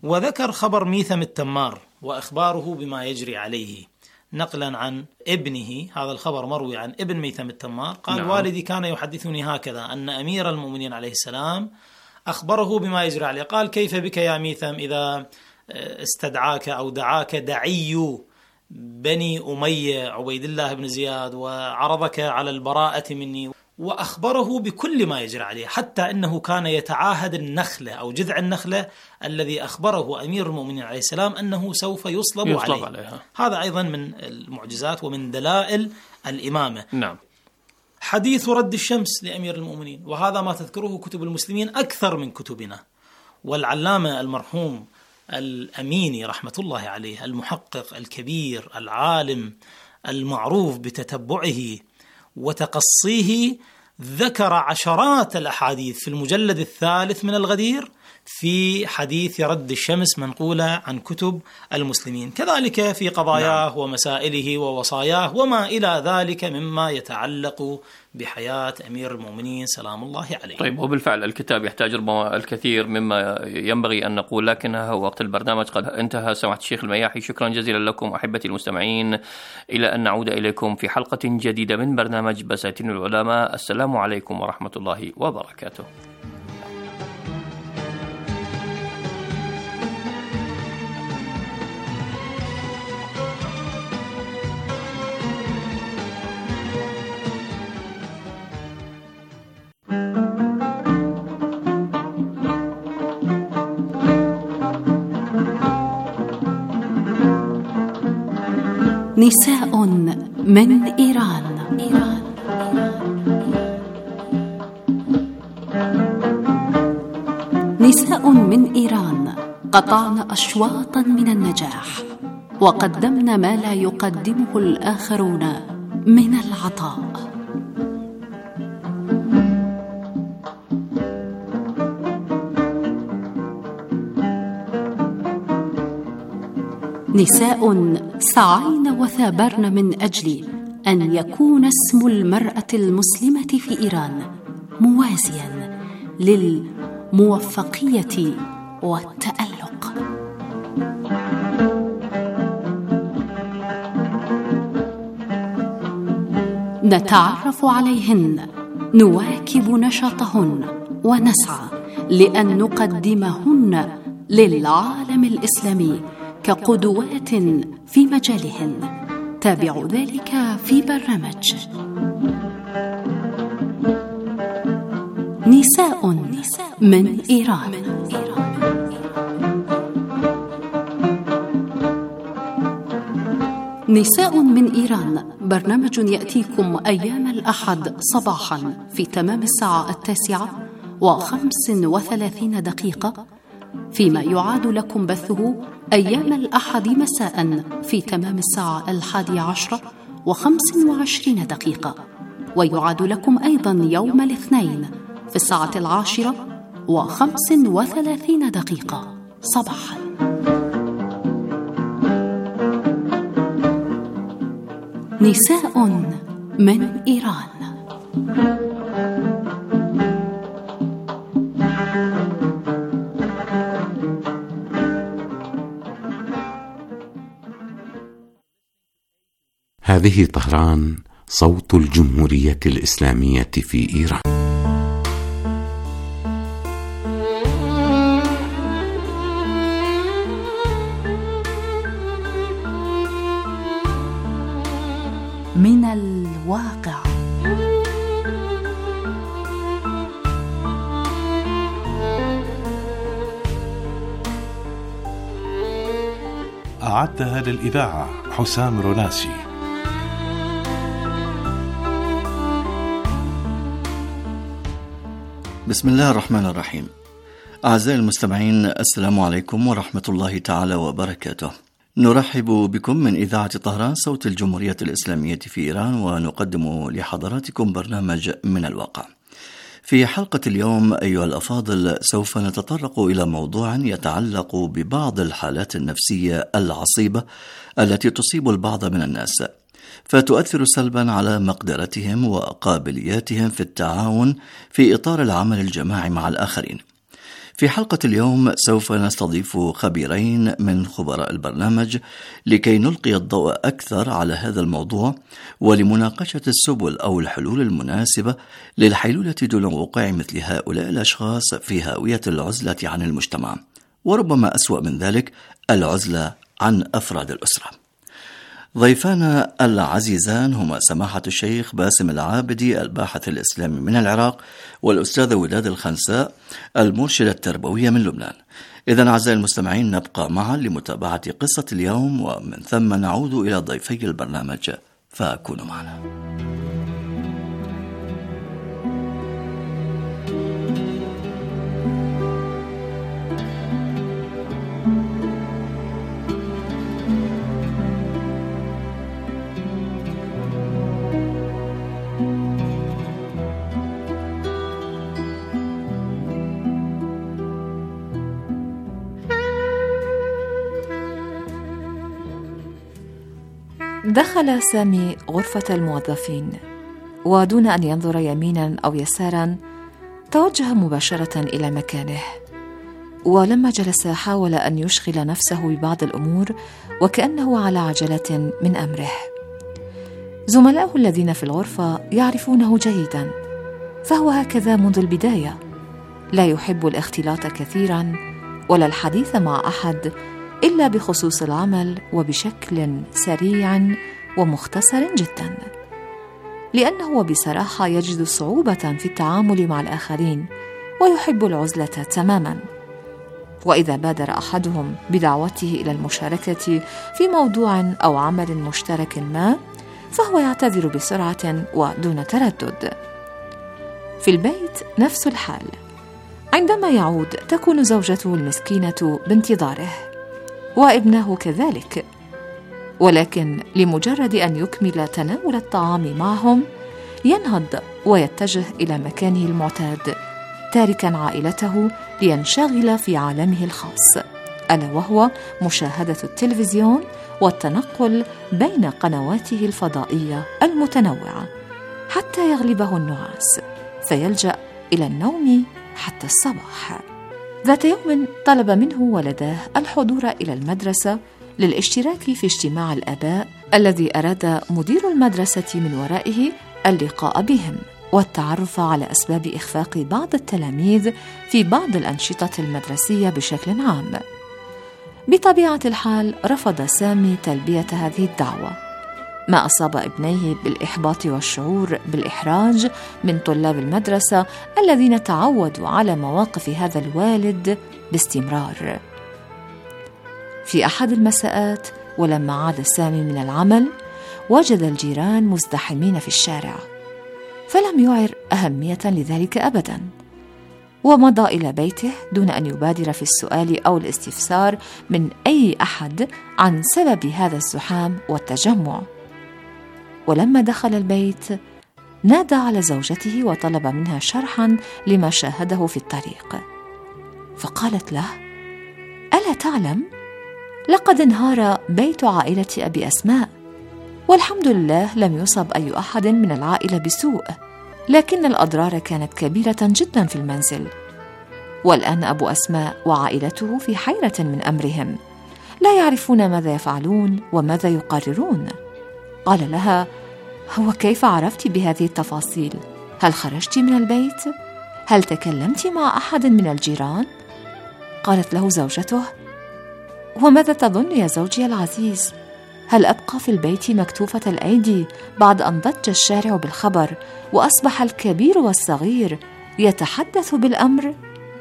وذكر خبر ميثم التمار وإخباره بما يجري عليه نقلا عن ابنه. هذا الخبر مروي عن ابن ميثم التمار قال: نعم. والدي كان يحدثني هكذا أن أمير المؤمنين عليه السلام أخبره بما يجري عليه. قال: كيف بك يا ميثم إذا استدعاك أو دعاك دعي بني أمية عبيد الله بن زياد وعرضك على البراءة مني، وأخبره بكل ما يجري عليه، حتى أنه كان يتعاهد النخلة أو جذع النخلة الذي أخبره أمير المؤمنين عليه السلام أنه سوف يصلب عليها. هذا أيضا من المعجزات ومن دلائل الإمامة. نعم. حديث رد الشمس لأمير المؤمنين، وهذا ما تذكره كتب المسلمين أكثر من كتبنا. والعلامة المرحوم الأميني رحمة الله عليه، المحقق الكبير العالم المعروف بتتبعه وتقصيه، ذكر عشرات الأحاديث في المجلد الثالث من الغدير في حديث رد الشمس منقولة عن كتب المسلمين، كذلك في قضاياه ومسائله ووصاياه وما إلى ذلك مما يتعلق بحياة أمير المؤمنين سلام الله عليه. طيب، وبالفعل الكتاب يحتاج الكثير مما ينبغي أن نقول، لكنها وقت البرنامج قد انتهى. سماحة الشيخ المياحي، شكرا جزيلا لكم أحبتي المستمعين، إلى أن نعود إليكم في حلقة جديدة من برنامج بساتين العلماء. السلام عليكم ورحمة الله وبركاته. نساء من إيران. نساء من إيران قطعن أشواطا من النجاح، وقدمن ما لا يقدمه الآخرون من العطاء. نساء سعين وثابرن من أجل أن يكون اسم المرأة المسلمة في إيران موازيا للموفقية والتألق. نتعرف عليهن، نواكب نشاطهن، ونسعى لأن نقدمهن للعالم الإسلامي كقدوات في مجالهن. تابعوا ذلك في برنامج نساء من إيران. نساء من إيران برنامج يأتيكم أيام الأحد صباحا في تمام الساعة 9:35 فيما يعاد لكم بثه أيام الأحد مساء في تمام الساعة 11:25، ويعاد لكم أيضا يوم الاثنين في الساعة 10:35 صباحا. نساء من إيران. هذه طهران، صوت الجمهورية الإسلامية في إيران. من الواقع. أعدها للإذاعة حسام روناسي. بسم الله الرحمن الرحيم. أعزائي المستمعين، السلام عليكم ورحمة الله تعالى وبركاته. نرحب بكم من إذاعة طهران، صوت الجمهورية الإسلامية في إيران، ونقدم لحضراتكم برنامج من الواقع. في حلقة اليوم أيها الأفاضل سوف نتطرق إلى موضوع يتعلق ببعض الحالات النفسية العصيبة التي تصيب البعض من الناس، فتؤثر سلبا على مقدرتهم وقابلياتهم في التعاون في إطار العمل الجماعي مع الآخرين. في حلقة اليوم سوف نستضيف خبيرين من خبراء البرنامج لكي نلقي الضوء أكثر على هذا الموضوع ولمناقشة السبل أو الحلول المناسبة للحيلولة دون وقوع مثل هؤلاء الأشخاص في هاوية العزلة عن المجتمع، وربما أسوأ من ذلك العزلة عن أفراد الأسرة. ضيفانا العزيزان هما سماحة الشيخ باسم العابدي الباحث الإسلامي من العراق، والأستاذة وداد الخنساء المرشدة التربوية من لبنان. إذن أعزائي المستمعين نبقى معا لمتابعة قصة اليوم، ومن ثم نعود إلى ضيفي البرنامج، فكونوا معنا. دخل سامي غرفة الموظفين، ودون أن ينظر يمينا أو يسارا توجه مباشرة إلى مكانه. ولما جلس حاول أن يشغل نفسه ببعض الأمور وكأنه على عجلة من أمره. زملاؤه الذين في الغرفة يعرفونه جيدا، فهو هكذا منذ البداية، لا يحب الاختلاط كثيرا ولا الحديث مع أحد إلا بخصوص العمل وبشكل سريع ومختصر جدا، لأنه بصراحة يجد صعوبة في التعامل مع الآخرين ويحب العزلة تماما. وإذا بادر أحدهم بدعوته إلى المشاركة في موضوع أو عمل مشترك ما، فهو يعتذر بسرعة ودون تردد. في البيت نفس الحال، عندما يعود تكون زوجته المسكينة بانتظاره وابنه كذلك، ولكن لمجرد أن يكمل تناول الطعام معهم ينهض ويتجه إلى مكانه المعتاد، تاركا عائلته لينشغل في عالمه الخاص، ألا وهو مشاهدة التلفزيون والتنقل بين قنواته الفضائية المتنوعة حتى يغلبه النعاس فيلجأ إلى النوم حتى الصباح. ذات يوم طلب منه ولداه الحضور إلى المدرسة للاشتراك في اجتماع الآباء الذي أراد مدير المدرسة من ورائه اللقاء بهم والتعرف على أسباب إخفاق بعض التلاميذ في بعض الأنشطة المدرسية بشكل عام. بطبيعة الحال رفض سامي تلبية هذه الدعوة، ما أصاب ابنيه بالإحباط والشعور بالإحراج من طلاب المدرسة الذين تعودوا على مواقف هذا الوالد باستمرار. في أحد المساءات ولما عاد سامي من العمل وجد الجيران مزدحمين في الشارع، فلم يعر أهمية لذلك أبدا، ومضى إلى بيته دون أن يبادر في السؤال أو الاستفسار من أي أحد عن سبب هذا الزحام والتجمع. ولما دخل البيت نادى على زوجته وطلب منها شرحا لما شاهده في الطريق، فقالت له: ألا تعلم؟ لقد انهار بيت عائلة أبي أسماء، والحمد لله لم يصب أي أحد من العائلة بسوء، لكن الأضرار كانت كبيرة جدا في المنزل، والآن أبو أسماء وعائلته في حيرة من أمرهم، لا يعرفون ماذا يفعلون وماذا يقررون. قال لها: هو كيف عرفت بهذه التفاصيل؟ هل خرجت من البيت؟ هل تكلمت مع أحد من الجيران؟ قالت له زوجته: وماذا تظن يا زوجي العزيز؟ هل أبقى في البيت مكتوفة الأيدي بعد أن ضج الشارع بالخبر وأصبح الكبير والصغير يتحدث بالأمر؟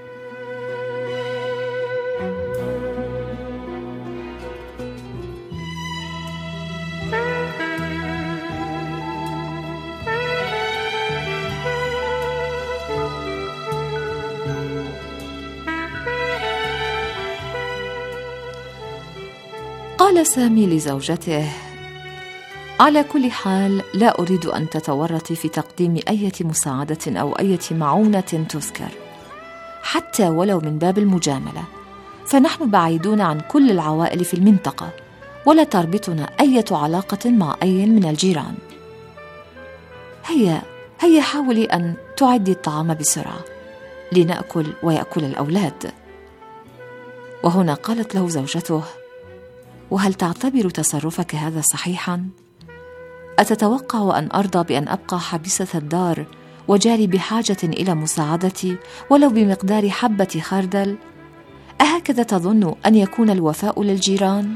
قال سامي لزوجته: على كل حال لا أريد أن تتورطي في تقديم أي مساعدة أو أي معونة تذكر، حتى ولو من باب المجاملة، فنحن بعيدون عن كل العوائل في المنطقة، ولا تربطنا أي علاقة مع أي من الجيران. هيا حاولي أن تعدي الطعام بسرعة، لنأكل ويأكل الأولاد. وهنا قالت له زوجته: وهل تعتبر تصرفك هذا صحيحا؟ أتتوقع أن أرضى بأن أبقى حبيسة الدار وجاري بحاجة إلى مساعدتي ولو بمقدار حبة خردل؟ أهكذا تظن أن يكون الوفاء للجيران؟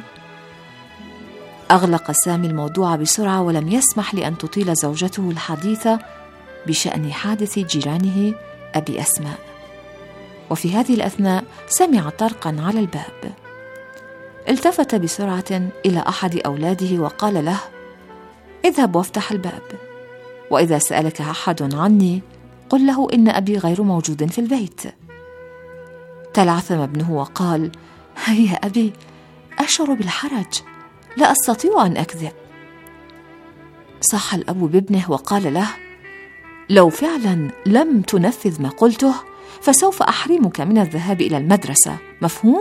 أغلق سامي الموضوع بسرعة ولم يسمح لأن تطيل زوجته الحديث بشأن حادث جيرانه أبي أسماء. وفي هذه الأثناء سمع طرقا على الباب. التفت بسرعة إلى أحد أولاده وقال له: اذهب وافتح الباب، وإذا سألك أحد عني قل له إن أبي غير موجود في البيت. تلعثم ابنه وقال: يا أبي، أشعر بالحرج، لا أستطيع أن أكذب. صاح الأب بابنه وقال له: لو فعلا لم تنفذ ما قلته فسوف أحرمك من الذهاب إلى المدرسة، مفهوم؟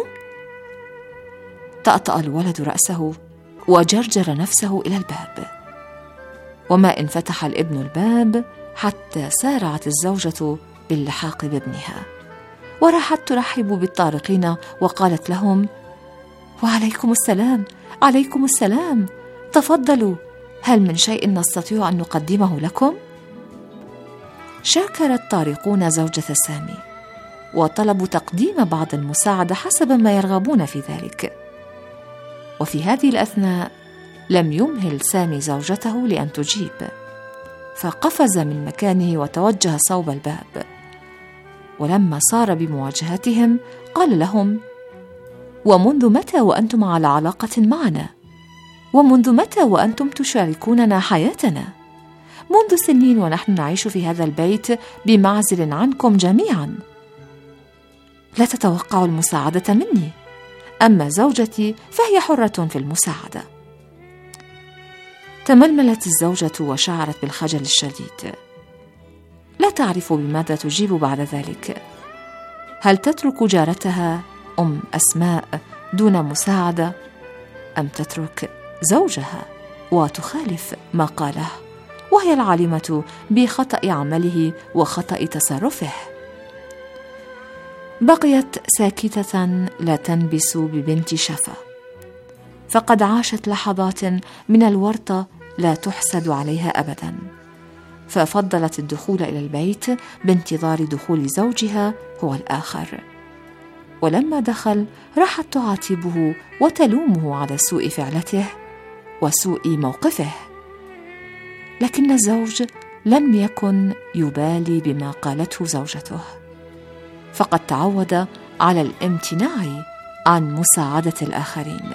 طأطأ الولد رأسه وجرجر نفسه إلى الباب، وما إن فتح الابن الباب حتى سارعت الزوجة باللحاق بابنها، وراحت ترحب بالطارقين وقالت لهم: وعليكم السلام، عليكم السلام، تفضلوا، هل من شيء نستطيع أن نقدمه لكم؟ شاكر الطارقون زوجة سامي وطلبوا تقديم بعض المساعدة حسب ما يرغبون في ذلك. وفي هذه الأثناء لم يمهل سامي زوجته لأن تجيب، فقفز من مكانه وتوجه صوب الباب، ولما صار بمواجهتهم قال لهم: ومنذ متى وأنتم على علاقة معنا؟ ومنذ متى وأنتم تشاركوننا حياتنا؟ منذ سنين ونحن نعيش في هذا البيت بمعزل عنكم جميعا. لا تتوقعوا المساعدة مني، أما زوجتي فهي حرة في المساعدة. تململت الزوجة وشعرت بالخجل الشديد، لا تعرف بماذا تجيب بعد ذلك. هل تترك جارتها أم أسماء دون مساعدة، أم تترك زوجها وتخالف ما قاله وهي العالمة بخطأ عمله وخطأ تصرفه؟ بقيت ساكتة لا تنبس ببنت شفا، فقد عاشت لحظات من الورطة لا تحسد عليها أبدا، ففضلت الدخول إلى البيت بانتظار دخول زوجها هو الآخر. ولما دخل راحت تعاتبه وتلومه على سوء فعلته وسوء موقفه، لكن الزوج لم يكن يبالي بما قالته زوجته، فقد تعود على الامتناع عن مساعدة الآخرين.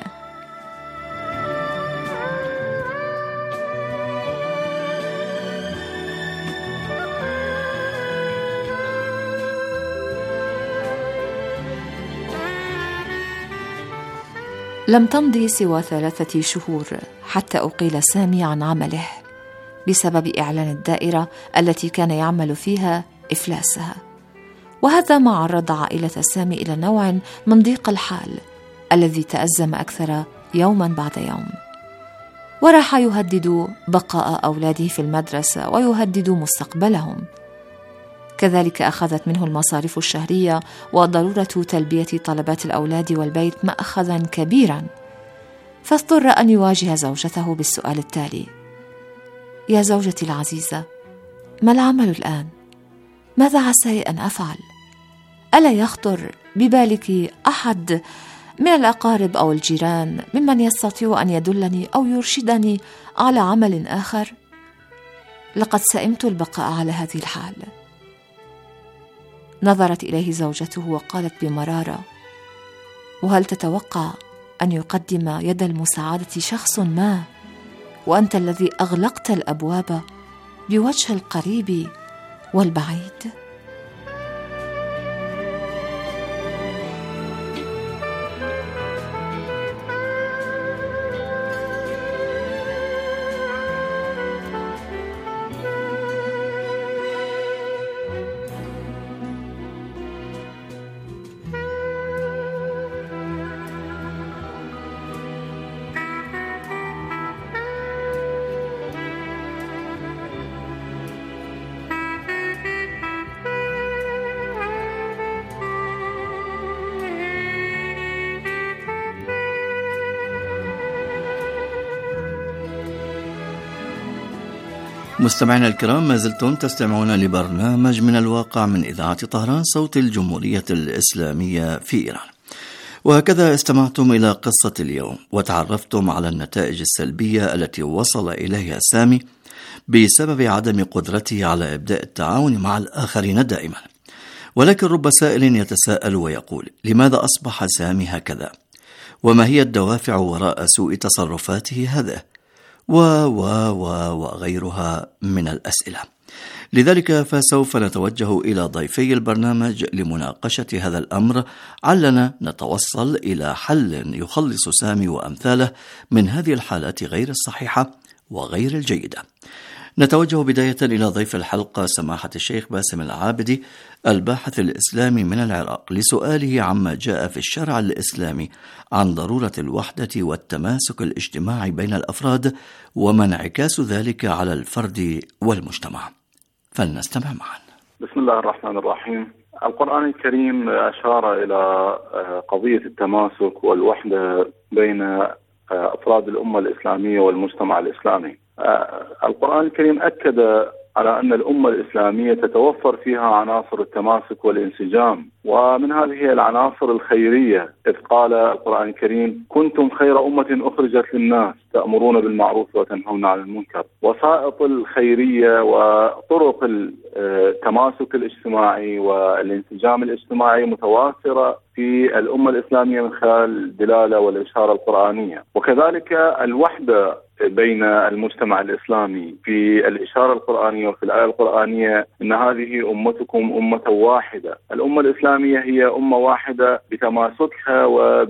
لم تمضي سوى 3 شهور حتى أقيل سامي عن عمله بسبب إعلان الدائرة التي كان يعمل فيها إفلاسها، وهذا ما عرض عائلة سامي إلى نوع من ضيق الحال الذي تأزم أكثر يوما بعد يوم، وراح يهدد بقاء أولاده في المدرسة ويهدد مستقبلهم. كذلك أخذت منه المصاريف الشهرية وضرورة تلبية طلبات الأولاد والبيت مأخذا كبيرا، فاضطر أن يواجه زوجته بالسؤال التالي: يا زوجتي العزيزة، ما العمل الآن؟ ماذا عسى أن أفعل؟ ألا يخطر ببالك أحد من الأقارب أو الجيران ممن يستطيع أن يدلني أو يرشدني على عمل آخر؟ لقد سئمت البقاء على هذه الحال. نظرت إليه زوجته وقالت بمرارة: وهل تتوقع أن يقدم يد المساعدة شخص ما وأنت الذي أغلقت الأبواب بوجه القريب والبعيد؟ مستمعينا الكرام، ما زلتم تستمعون لبرنامج من الواقع من إذاعة طهران صوت الجمهورية الإسلامية في إيران. وهكذا استمعتم إلى قصة اليوم وتعرفتم على النتائج السلبية التي وصل إليها سامي بسبب عدم قدرته على إبداء التعاون مع الآخرين دائما. ولكن رب سائل يتساءل ويقول: لماذا أصبح سامي هكذا؟ وما هي الدوافع وراء سوء تصرفاته هذا؟ وغيرها من الأسئلة. لذلك فسوف نتوجه إلى ضيفي البرنامج لمناقشة هذا الأمر، علنا نتوصل إلى حل يخلص سامي وأمثاله من هذه الحالات غير الصحيحة وغير الجيدة. نتوجه بداية إلى ضيف الحلقة سماحة الشيخ باسم العابدي، الباحث الإسلامي من العراق، لسؤاله عما جاء في الشرع الإسلامي عن ضرورة الوحدة والتماسك الاجتماعي بين الأفراد وما انعكاس ذلك على الفرد والمجتمع. فلنستمع معا. بسم الله الرحمن الرحيم. القرآن الكريم أشار إلى قضية التماسك والوحدة بين أفراد الأمة الإسلامية والمجتمع الإسلامي. القرآن الكريم أكد على أن الأمة الإسلامية تتوفر فيها عناصر التماسك والانسجام، ومن هذه العناصر الخيرية، إذ قال القرآن الكريم: كنتم خير أمة أخرجت للناس تأمرون بالمعروف وتنهون عن المنكر. وسائط الخيرية وطرق التماسك الاجتماعي والانسجام الاجتماعي متوافرة في الأمة الإسلامية من خلال الدلالة والإشارة القرآنية، وكذلك الوحدة بين المجتمع الإسلامي في الإشارة القرآنية وفي الآية القرآنية: إن هذه أمتكم أمة واحدة. الأمة الإسلامية هي أمة واحدة بتماسكها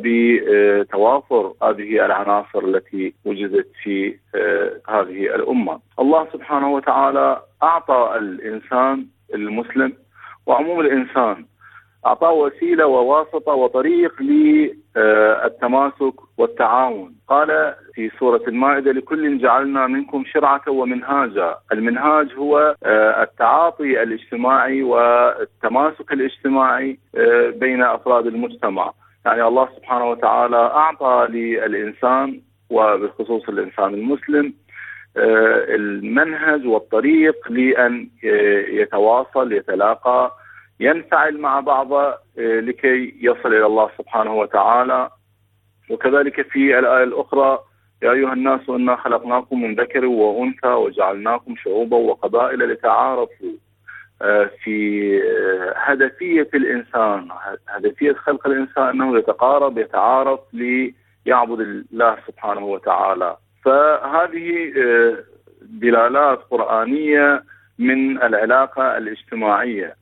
وبتوافر هذه العناصر التي وجدت في هذه الأمة. الله سبحانه وتعالى أعطى الإنسان المسلم وعموم الإنسان، أعطاه وسيلة وواسطة وطريق للتماسك والتعاون. قال في سورة المائدة: لكل جعلنا منكم شرعة ومنهاجا. المنهاج هو التعاطي الاجتماعي والتماسك الاجتماعي بين أفراد المجتمع. يعني الله سبحانه وتعالى أعطى للإنسان وبخصوص الإنسان المسلم المنهج والطريق لأن يتواصل، يتلاقى، ينفعل مع بعضه لكي يصل إلى الله سبحانه وتعالى. وكذلك في الآية الأخرى: يا أيها الناس إنا خلقناكم من ذكر وأنثى وجعلناكم شعوبا وقبائل لتعارفوا. في هدفية الإنسان، هدفية خلق الإنسان أنه يتقارب، يتعارف ليعبد الله سبحانه وتعالى. فهذه دلالات قرآنية من العلاقة الاجتماعية.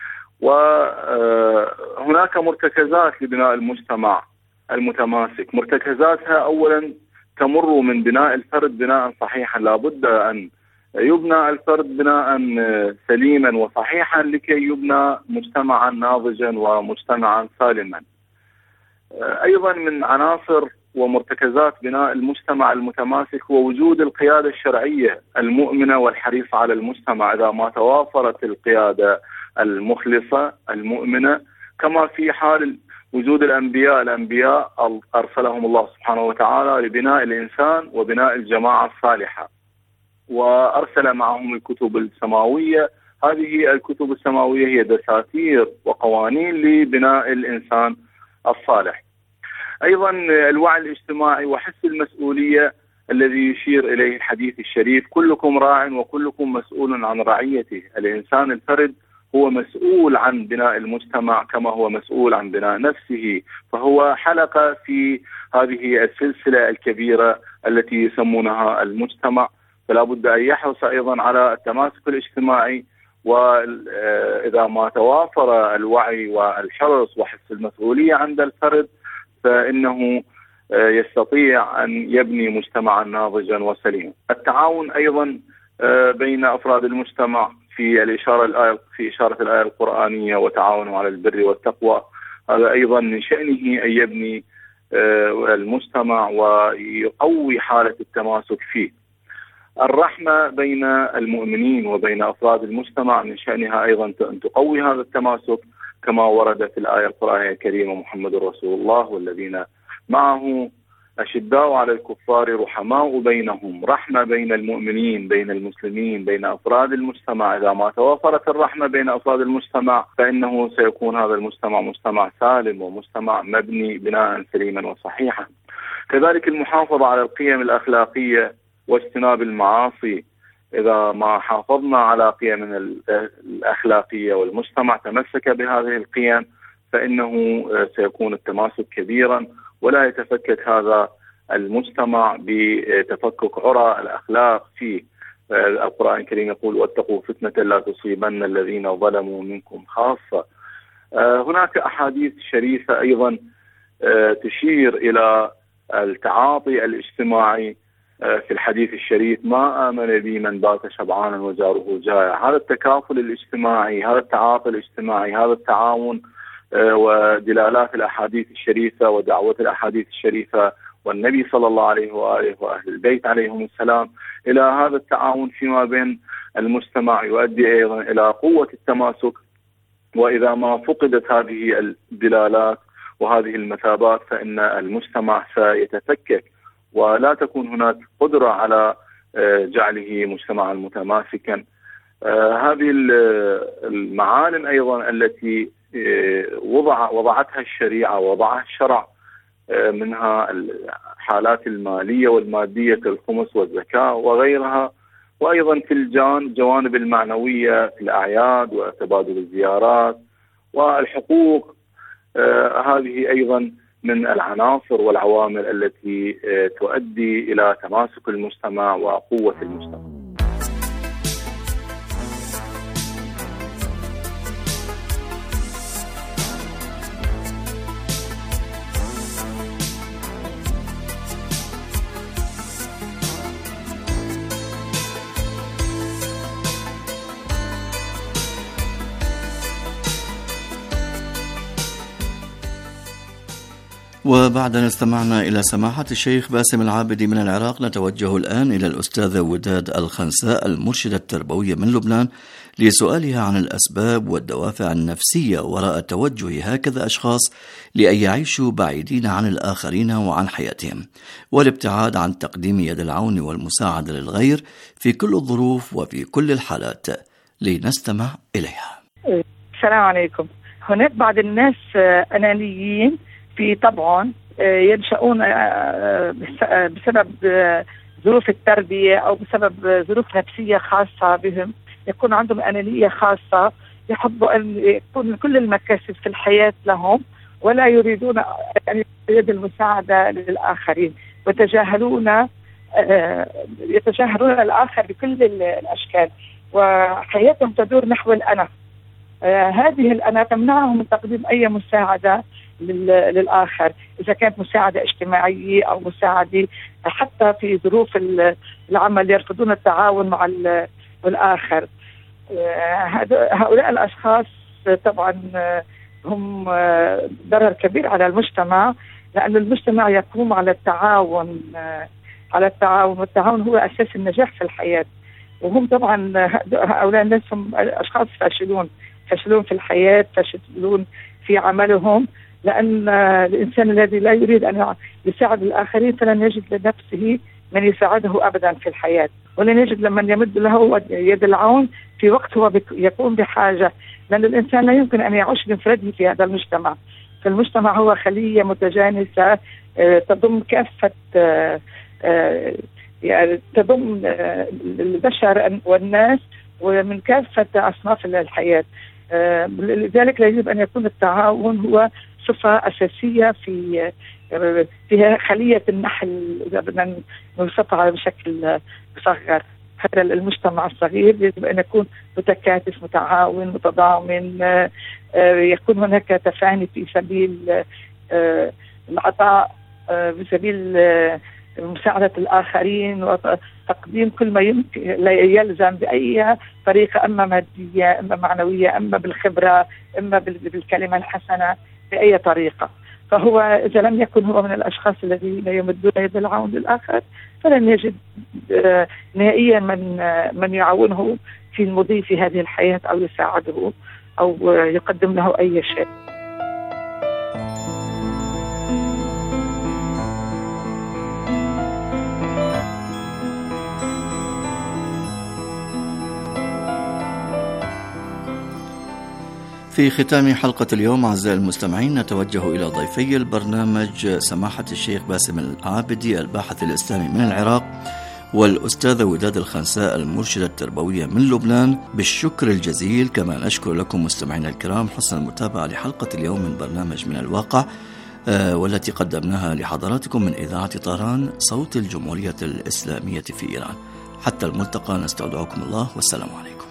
وهناك مرتكزات لبناء المجتمع المتماسك. مرتكزاتها أولا تمر من بناء الفرد بناء صحيحا. لا بد أن يبنى الفرد بناء سليما وصحيحا لكي يبنى مجتمعا ناضجا ومجتمعا سالما. أيضا من عناصر ومرتكزات بناء المجتمع المتماسك هو وجود القيادة الشرعية المؤمنة والحريصة على المجتمع. إذا ما توافرت القيادة المخلصة المؤمنة، كما في حال وجود الأنبياء أرسلهم الله سبحانه وتعالى لبناء الإنسان وبناء الجماعة الصالحة، وأرسل معهم الكتب السماوية. هذه الكتب السماوية هي دساتير وقوانين لبناء الإنسان الصالح. أيضا الوعي الاجتماعي وحس المسؤولية الذي يشير إليه الحديث الشريف: كلكم راع وكلكم مسؤول عن رعيته. الإنسان الفرد هو مسؤول عن بناء المجتمع كما هو مسؤول عن بناء نفسه، فهو حلقة في هذه السلسلة الكبيرة التي يسمونها المجتمع. فلا بد أن يحرص أيضا على التماسك الاجتماعي. وإذا ما توافر الوعي والحرص وحس المسؤولية عند الفرد، فإنه يستطيع أن يبني مجتمعا ناضجا وسليما. التعاون أيضا بين أفراد المجتمع في إشارة الآية القرآنية: وتعاونوا على البر والتقوى. هذا أيضا من شأنه أن يبني المجتمع ويقوي حالة التماسك فيه. الرحمة بين المؤمنين وبين أفراد المجتمع من شأنها أيضا أن تقوي هذا التماسك، كما ورد في الآية القرآنية الكريمة: محمد رسول الله والذين معه أشداء على الكفار رحماء بينهم، رحمة بين المؤمنين، بين المسلمين، بين أفراد المجتمع. إذا ما توفرت الرحمة بين أفراد المجتمع فإنه سيكون هذا المجتمع مجتمع سالم ومجتمع مبني بناء سليما وصحيحا. كذلك المحافظة على القيم الأخلاقية واجتناب المعاصي. إذا ما حافظنا على قيم الأخلاقية والمجتمع تمسك بهذه القيم فإنه سيكون التماسك كبيرا، ولا يتفكك هذا المجتمع بتفكك عرى الأخلاق فيه. القرآن الكريم يقول: واتقوا فتنة لا تصيبن الذين ظلموا منكم خاصة. هناك أحاديث شريفة أيضا تشير إلى التعاطي الاجتماعي. في الحديث الشريف: ما آمن بي من بات شبعانا وجاره جائع. هذا التكافل الاجتماعي، هذا التعاطي الاجتماعي، هذا التعاون، ودلالات الأحاديث الشريفة ودعوة الأحاديث الشريفة والنبي صلى الله عليه وآله وأهل البيت عليهم السلام إلى هذا التعاون فيما بين المجتمع يؤدي أيضا إلى قوة التماسك. وإذا ما فقدت هذه الدلالات وهذه المثابات فإن المجتمع سيتفكك ولا تكون هناك قدرة على جعله مجتمعا متماسكا. هذه المعالم أيضا التي وضعتها الشريعة ووضعها الشرع، منها الحالات المالية والمادية كالخمس والزكاة وغيرها، وأيضا في الجوانب المعنوية في الأعياد وتبادل الزيارات والحقوق. هذه أيضا من العناصر والعوامل التي تؤدي إلى تماسك المجتمع وقوة المجتمع. وبعد أن استمعنا إلى سماحة الشيخ باسم العابدي من العراق، نتوجه الآن إلى الأستاذة وداد الخنساء المرشدة التربوية من لبنان لسؤالها عن الأسباب والدوافع النفسية وراء توجه هكذا أشخاص لأن يعيشوا بعيدين عن الآخرين وعن حياتهم، والابتعاد عن تقديم يد العون والمساعدة للغير في كل الظروف وفي كل الحالات. لنستمع إليها. السلام عليكم. هناك بعض الناس أنانيين في طبعهم، ينشؤون بسبب ظروف التربية أو بسبب ظروف نفسية خاصة بهم، يكون عندهم أنانية خاصة، يحبوا أن يكون كل المكاسب في الحياة لهم ولا يريدون أن يد المساعدة للآخرين، ويتجاهلون الآخر بكل الأشكال، وحياتهم تدور نحو الأنا. هذه الأنا تمنعهم من تقديم أي مساعدة للآخر، إذا كانت مساعدة اجتماعية أو مساعدة حتى في ظروف العمل، يرفضون التعاون مع الآخر. هؤلاء الأشخاص طبعا هم ضرر كبير على المجتمع، لأن المجتمع يقوم على التعاون والتعاون هو أساس النجاح في الحياة. وهم طبعا هؤلاء الناس هم أشخاص فاشلون في الحياة، فاشلون في عملهم، لأن الإنسان الذي لا يريد أن يساعد الآخرين فلن يجد لنفسه من يساعده أبدا في الحياة، ولن يجد لمن يمد له يد العون في وقت هو يكون بحاجة، لأن الإنسان لا يمكن أن يعيش بانفراده في هذا المجتمع. فالمجتمع هو خلية متجانسة تضم كافة تضم البشر والناس ومن كافة أصناف الحياة. لذلك يجب أن يكون التعاون هو صفة أساسية في خلية النحل، إذا بدنا نوصفها بشكل مصغر. هذا المجتمع الصغير يجب أن يكون متكاتف، متعاون، متضامن، يكون هناك تفاني في سبيل العطاء، في سبيل مساعدة الآخرين وتقديم كل ما يمكن يلزم بأي طريقة، أما مادية أما معنوية أما بالخبرة أما بالكلمة الحسنة، بأي طريقة. فهو إذا لم يكن هو من الأشخاص الذين يمدون يد العون للآخر فلن يجد نهائيا من يعاونه في المضي في هذه الحياة أو يساعده أو يقدم له أي شيء. في ختام حلقة اليوم أعزائي المستمعين نتوجه إلى ضيفي البرنامج سماحة الشيخ باسم العابدي الباحث الإسلامي من العراق والأستاذة وداد الخنساء المرشدة التربوية من لبنان بالشكر الجزيل. كما نشكر لكم مستمعينا الكرام حسن المتابعة لحلقة اليوم من برنامج من الواقع والتي قدمناها لحضراتكم من إذاعة طهران صوت الجمهورية الإسلامية في إيران. حتى الملتقى نستودعكم الله والسلام عليكم.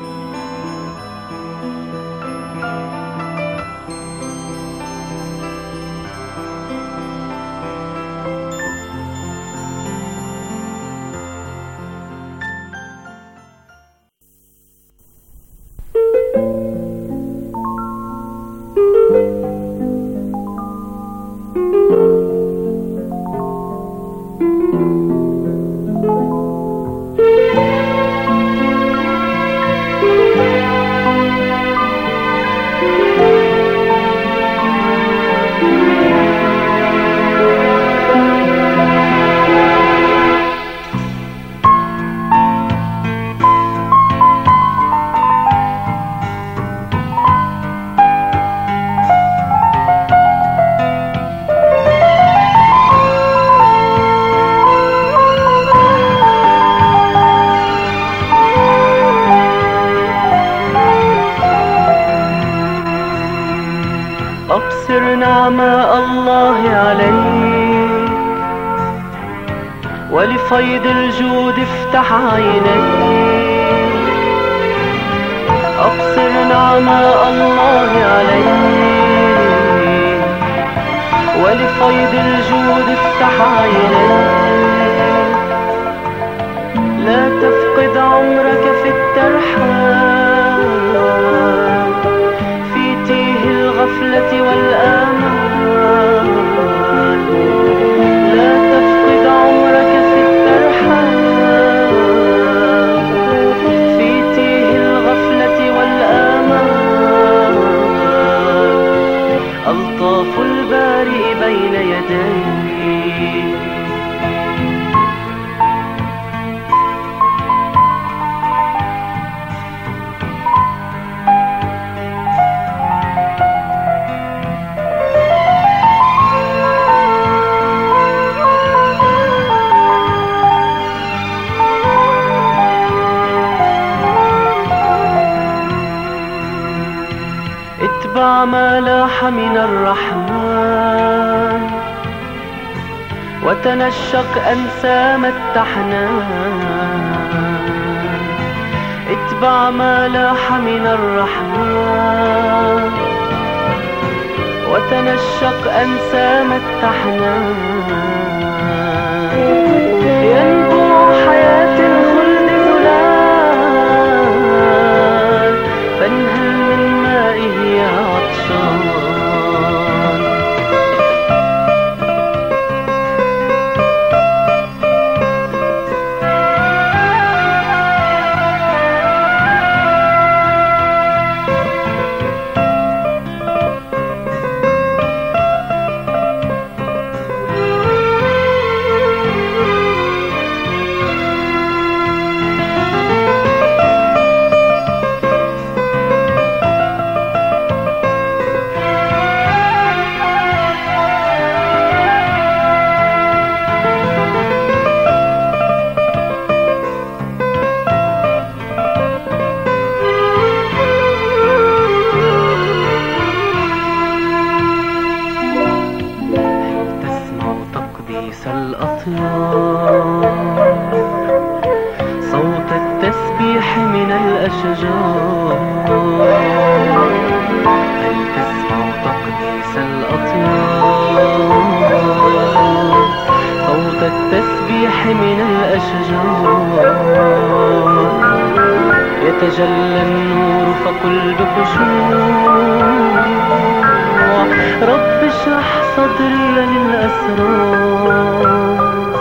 أبصر نعماء الله عليك ولفيض الجود افتح عينيك. أبصر نعماء الله عليك ولفيض الجود افتح عينيك. لا تفقد عمرك في الترحال في تيه الغفلة والآمال. لا تفقد عمرك في الترحال في تيه الغفلة والآمال. ألطاف البارئ بين يديك. اتبع ما لاح من الرحمن وتنشق أنسام التحنان. اتبع ما لاح من الرحمن وتنشق أنسام التحنان. ينبوع حياة الخلد زلال فانهل من مائه يا عطشان. صوت التسبيح من الأشجار. هل تسمع تقديس الأطيار صوت التسبيح من الأشجار. يتجلى النور فقل بخشوع رب اشرح صدري للأسرار.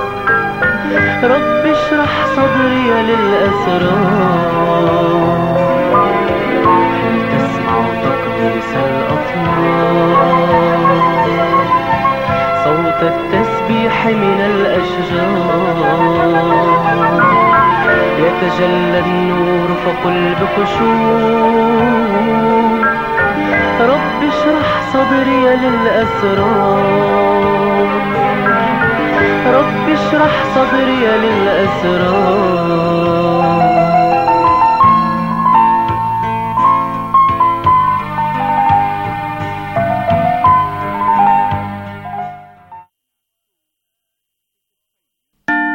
رب اشرح صدري للأسرار. هل تسمع تقديس الأطيار صوت التسبيح من الأشجار. يتجلى النور فقل بخشوع رب اشرح صدري للأسرار، رب اشرح صدري للأسرار.